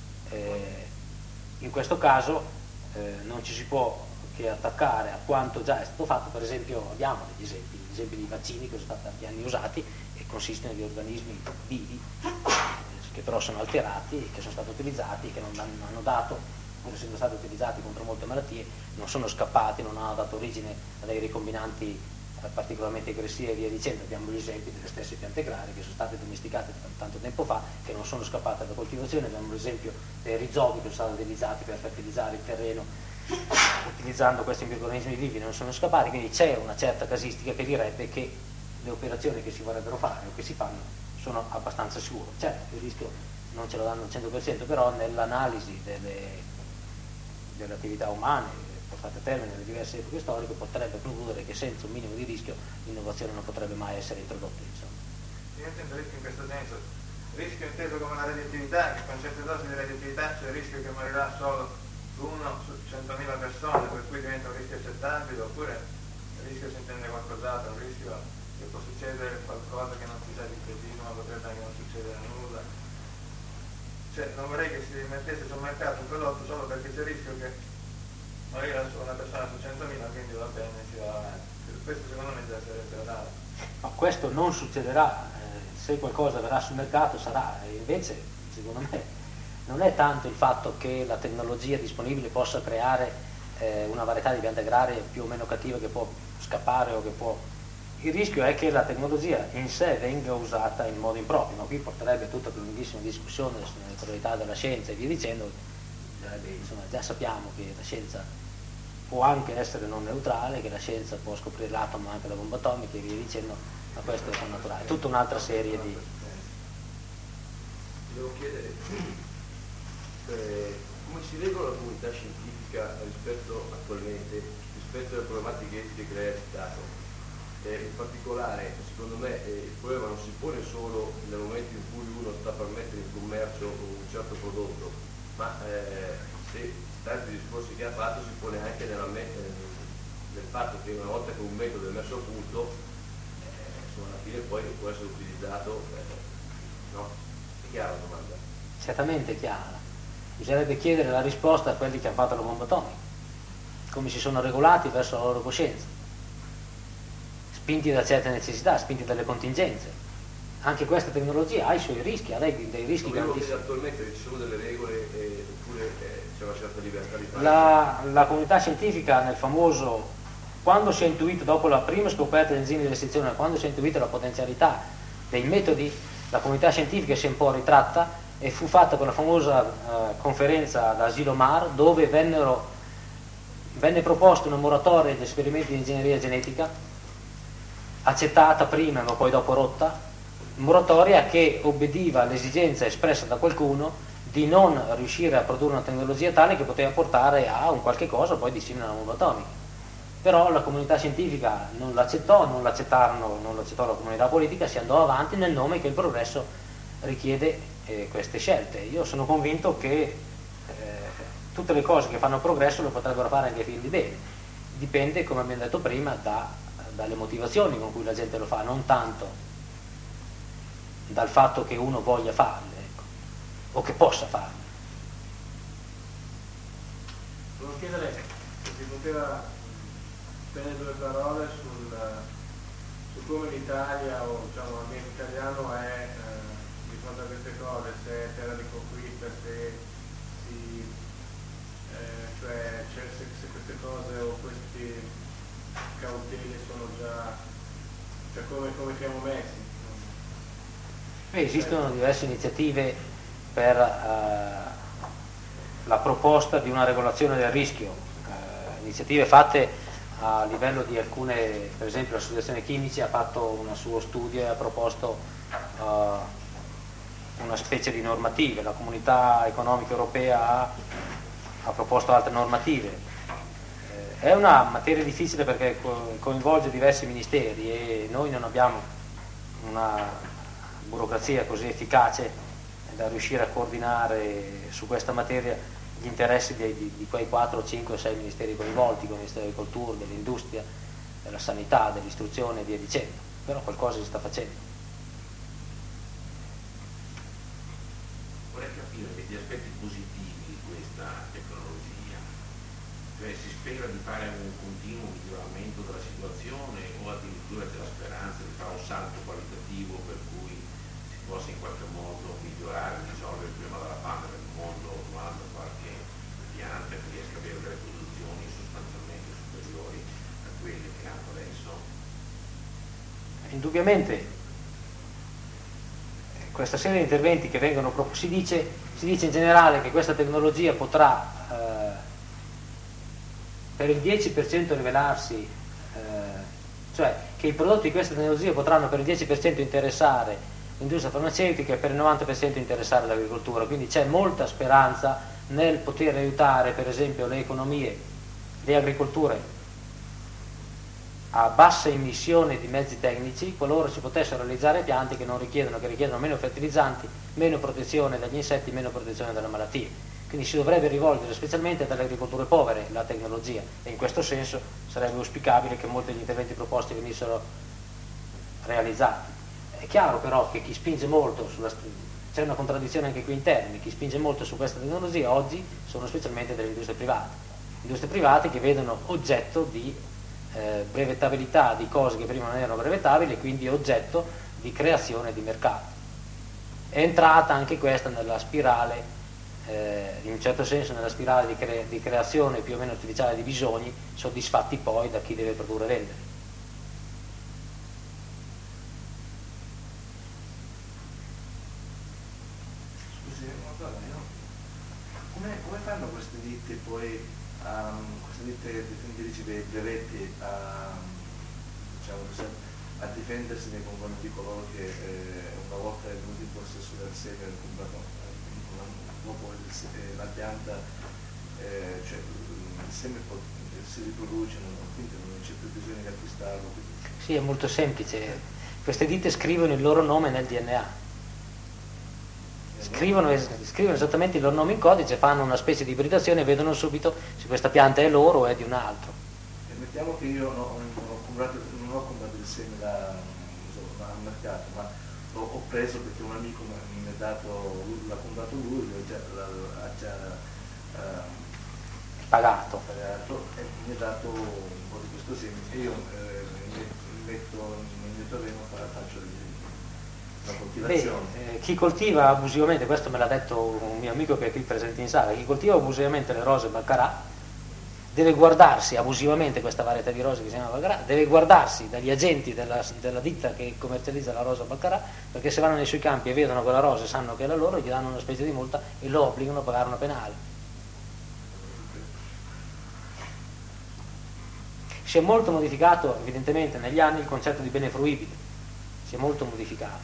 Eh, in questo caso eh, non ci si può che attaccare a quanto già è stato fatto. Per esempio abbiamo degli esempi, gli esempi di vaccini che sono stati tanti anni usati e consistono in organismi vivi che però sono alterati, che sono stati utilizzati, che non hanno dato, pur essendo stati utilizzati contro molte malattie, non sono scappati, non hanno dato origine a dei ricombinanti eh, particolarmente aggressivi e via dicendo. Abbiamo gli esempi delle stesse piante agrarie che sono state domesticate tanto tempo fa, che non sono scappate da coltivazione. Abbiamo l'esempio dei rizovi che sono stati utilizzati per fertilizzare il terreno, utilizzando questi microrganismi vivi, non sono scappati, quindi c'è una certa casistica che direbbe che le operazioni che si vorrebbero fare o che si fanno sono abbastanza sicure. Certo, il rischio non ce lo danno al cento per cento, però nell'analisi delle delle attività umane portate a termine nelle diverse epoche storiche potrebbe concludere che senza un minimo di rischio l'innovazione non potrebbe mai essere introdotta. Insomma. Io intendo rischio in questo senso, rischio inteso come una radioattività, che con certe dosi di radioattività c'è il rischio che morirà solo uno su centomila persone, per cui diventa un rischio accettabile, oppure il rischio si intende qualcos'altro, un rischio che può succedere qualcosa che non si sa di preciso, ma potrebbe anche non succedere nulla. Cioè, non vorrei che si mettesse sul mercato un prodotto solo perché c'è il rischio che morirà solo una persona su centomila, quindi va bene, si va avanti. Questo secondo me già sarebbe raro. Ma questo non succederà, eh, se qualcosa verrà sul mercato sarà, e invece secondo me non è tanto il fatto che la tecnologia disponibile possa creare eh, una varietà di piante agrarie più o meno cattive che può scappare o che può... Il rischio è che la tecnologia in sé venga usata in modo improprio, ma qui porterebbe a tutta una lunghissima discussione sulla neutralità della scienza e via dicendo. Insomma, già sappiamo che la scienza può anche essere non neutrale, che la scienza può scoprire l'atomo anche da bomba atomica e via dicendo, ma questo è naturale. Tutta un'altra serie di... Ti devo chiedere eh, come si regola la comunità scientifica rispetto attualmente, rispetto alle problematiche etiche che lei ha citato. Eh, in particolare, secondo me, eh, il problema non si pone solo nel momento in cui uno sta per mettere in commercio un certo prodotto, ma eh, se tanti discorsi che ha fatto si pone anche nella me- eh, nel fatto che una volta che un metodo è messo a punto, eh, insomma, alla fine poi può essere utilizzato, eh, no? È chiara la domanda? Certamente è chiara. Bisognerebbe chiedere la risposta a quelli che hanno fatto la bomba atomica, come si sono regolati verso la loro coscienza, spinti da certe necessità, spinti dalle contingenze. Anche questa tecnologia ha i suoi rischi, ha dei, dei rischi grandissimi. Attualmente ci sono delle regole eh, oppure eh, c'è una certa libertà di fare? La, la comunità scientifica nel famoso, quando si è intuito, dopo la prima scoperta degli enzimi di restrizione, quando si è intuita la potenzialità dei metodi, la comunità scientifica si è un po' ritratta e fu fatta quella famosa eh, conferenza ad Asilomar, dove vennero, venne proposta una moratoria degli esperimenti di ingegneria genetica, accettata prima ma poi dopo rotta, moratoria che obbediva all'esigenza espressa da qualcuno di non riuscire a produrre una tecnologia tale che poteva portare a un qualche cosa poi di simile alla bomba atomica. Però la comunità scientifica non l'accettò, non l'accettarono, non l'accettò la comunità politica, si andò avanti nel nome che il progresso richiede eh, queste scelte. Io sono convinto che eh, tutte le cose che fanno progresso lo potrebbero fare anche i figli di bene. Dipende, come abbiamo detto prima, da dalle motivazioni con cui la gente lo fa, non tanto dal fatto che uno voglia farle, ecco, o che possa farle. Volevo chiedere se si poteva spendere due parole sul, su come l'Italia o diciamo l'ambiente italiano è eh, di fronte a queste cose, se è terra di conquista, se si eh, cioè, cioè se, se queste cose o questi cauteli sono già, cioè come, come siamo messi? Beh, esistono diverse iniziative per eh, la proposta di una regolazione del rischio, eh, iniziative fatte a livello di alcune, per esempio l'Associazione Chimici ha fatto un suo studio e ha proposto uh, una specie di normative, la Comunità Economica Europea ha, ha proposto altre normative. Eh, è una materia difficile perché co- coinvolge diversi ministeri e noi non abbiamo una burocrazia così efficace da riuscire a coordinare su questa materia gli interessi di, di, di quei quattro, cinque o sei ministeri coinvolti, come il Ministero dell'Agricoltura, dell'Industria, della Sanità, dell'Istruzione e via dicendo, però qualcosa si sta facendo. Vorrei capire gli aspetti positivi di questa tecnologia, cioè si spera di fare un continuo miglioramento della situazione o addirittura c'è la speranza di fare un salto qualitativo per cui si possa in qualche modo migliorare, risolvere il problema della fame nel mondo trovando qualche pianta che riesca a avere delle produzioni sostanzialmente superiori a quelle che hanno adesso? Indubbiamente questa serie di interventi che vengono proposti, si dice, si dice in generale che questa tecnologia potrà eh, per il dieci per cento rivelarsi, eh, cioè che i prodotti di questa tecnologia potranno per il dieci per cento interessare l'industria farmaceutica e per il novanta per cento interessare l'agricoltura, quindi c'è molta speranza nel poter aiutare per esempio le economie, le agricolture a bassa emissione di mezzi tecnici, qualora si potessero realizzare piante che non richiedono, che richiedono meno fertilizzanti, meno protezione dagli insetti, meno protezione dalle malattie. Quindi si dovrebbe rivolgere specialmente dalle agricolture povere la tecnologia e in questo senso sarebbe auspicabile che molti degli interventi proposti venissero realizzati. È chiaro però che chi spinge molto sulla c'è una contraddizione anche qui in termini, chi spinge molto su questa tecnologia oggi sono specialmente delle industrie private, industrie private che vedono oggetto di Eh, brevettabilità di cose che prima non erano brevettabili e quindi oggetto di creazione di mercato. È entrata anche questa nella spirale, eh, in un certo senso nella spirale di, cre- di creazione più o meno artificiale di bisogni soddisfatti poi da chi deve produrre e vendere. Scusi, una cosa, no? Come, come fanno queste ditte poi Um, queste ditte detentrici dei brevetti a, diciamo, a difendersi nei confronti di coloro che eh, una volta è venuto in possesso del seme comprato, eh, dopo il, eh, la pianta eh, cioè, il seme pot- si riproduce, quindi non c'è più bisogno di acquistarlo. Quindi. Sì, è molto semplice. Queste ditte scrivono il loro nome nel D N A. Scrivono, scrivono esattamente il loro nome in codice, fanno una specie di ibridazione e vedono subito se questa pianta è loro o è di un altro. E mettiamo che io non ho, non ho, comprato, non ho comprato il seme da, so, al mercato, ma l'ho, ho preso perché un amico mi ha dato, l'ha comprato lui, l'ha già, l'ha, ha già uh, pagato. pagato e mi ha dato un po' di questo seme e io eh, metto nel mio terreno, faccio il Beh, eh, chi coltiva abusivamente, questo me l'ha detto un mio amico che è qui presente in sala, chi coltiva abusivamente le rose Baccarat deve guardarsi abusivamente questa varietà di rose che si chiama Baccarat, deve guardarsi dagli agenti della, della ditta che commercializza la rosa Baccarat, perché se vanno nei suoi campi e vedono quella rosa e sanno che è la loro, gli danno una specie di multa e lo obbligano a pagare una penale. Si è molto modificato evidentemente negli anni il concetto di bene fruibile, si è molto modificato.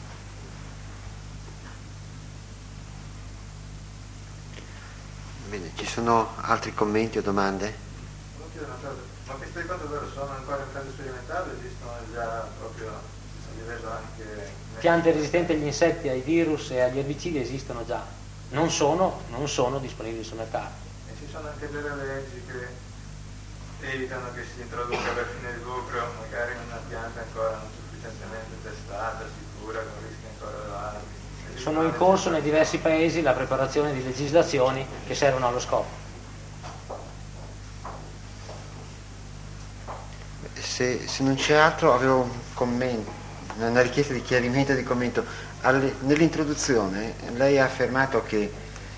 Bene, ci sono altri commenti o domande? Volevo chiedere una cosa, ma queste cose vero sono ancora in fase sperimentale, esistono già proprio a livello anche... Piante resistenti agli insetti, ai virus e agli erbicidi esistono già, non sono, non sono disponibili sul mercato. E ci sono anche delle leggi che evitano che si introduca per fine di lucro, magari in una pianta ancora non sufficientemente testata, sicura, con rischi ancora elevati. Sono in corso nei diversi paesi la preparazione di legislazioni che servono allo scopo. Se, se non c'è altro avevo un commento, una richiesta di chiarimento e di commento. Alle, nell'introduzione lei ha affermato che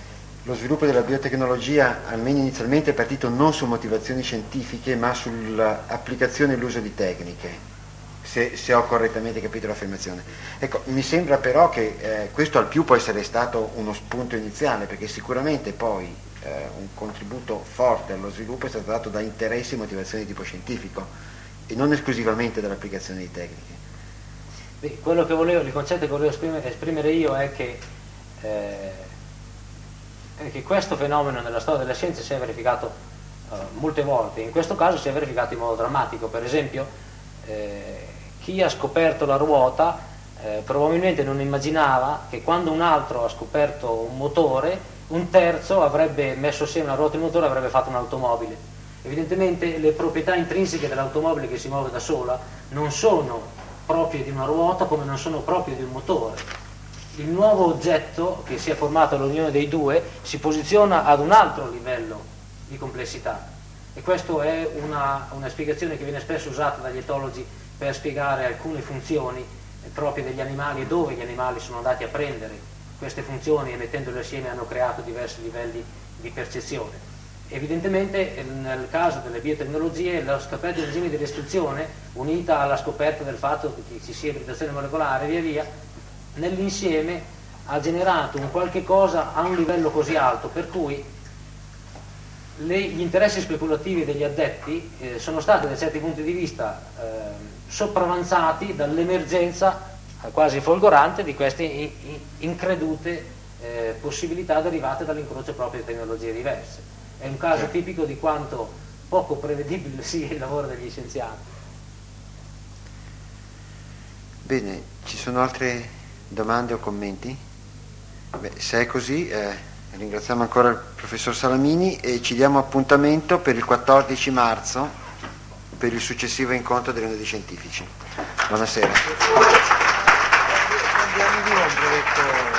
lo sviluppo della biotecnologia, almeno inizialmente, è partito non su motivazioni scientifiche, ma sull'applicazione e l'uso di tecniche, se, se ho correttamente capito l'affermazione. Ecco, mi sembra però che eh, questo al più può essere stato uno spunto iniziale, perché sicuramente poi eh, un contributo forte allo sviluppo è stato dato da interessi e motivazioni di tipo scientifico e non esclusivamente dall'applicazione di tecniche. Beh, quello che volevo, il concetto che volevo esprimere, esprimere io è che, eh, è che questo fenomeno nella storia delle scienze si è verificato eh, molte volte. In questo caso si è verificato in modo drammatico. Per esempio, eh, chi ha scoperto la ruota eh, probabilmente non immaginava che quando un altro ha scoperto un motore, un terzo avrebbe messo assieme una ruota e un motore e avrebbe fatto un'automobile. Evidentemente le proprietà intrinseche dell'automobile che si muove da sola non sono proprie di una ruota come non sono proprie di un motore. Il nuovo oggetto che si è formato all'unione dei due si posiziona ad un altro livello di complessità, e questa è una, una spiegazione che viene spesso usata dagli etologi per spiegare alcune funzioni proprie degli animali e dove gli animali sono andati a prendere queste funzioni e mettendole assieme hanno creato diversi livelli di percezione. Evidentemente nel caso delle biotecnologie la scoperta degli enzimi di restrizione, unita alla scoperta del fatto che ci sia ibridazione molecolare e via via, nell'insieme ha generato un qualche cosa a un livello così alto per cui le, gli interessi speculativi degli addetti eh, sono stati da certi punti di vista eh, sopravanzati dall'emergenza eh, quasi folgorante di queste in, in, incredute eh, possibilità derivate dall'incrocio proprio di tecnologie diverse. È un caso tipico di quanto poco prevedibile sia il lavoro degli scienziati. Bene, ci sono altre domande o commenti? Beh, se è così eh, ringraziamo ancora il professor Salamini e ci diamo appuntamento per il quattordici marzo per il successivo incontro dei lunedì scientifici. Buonasera.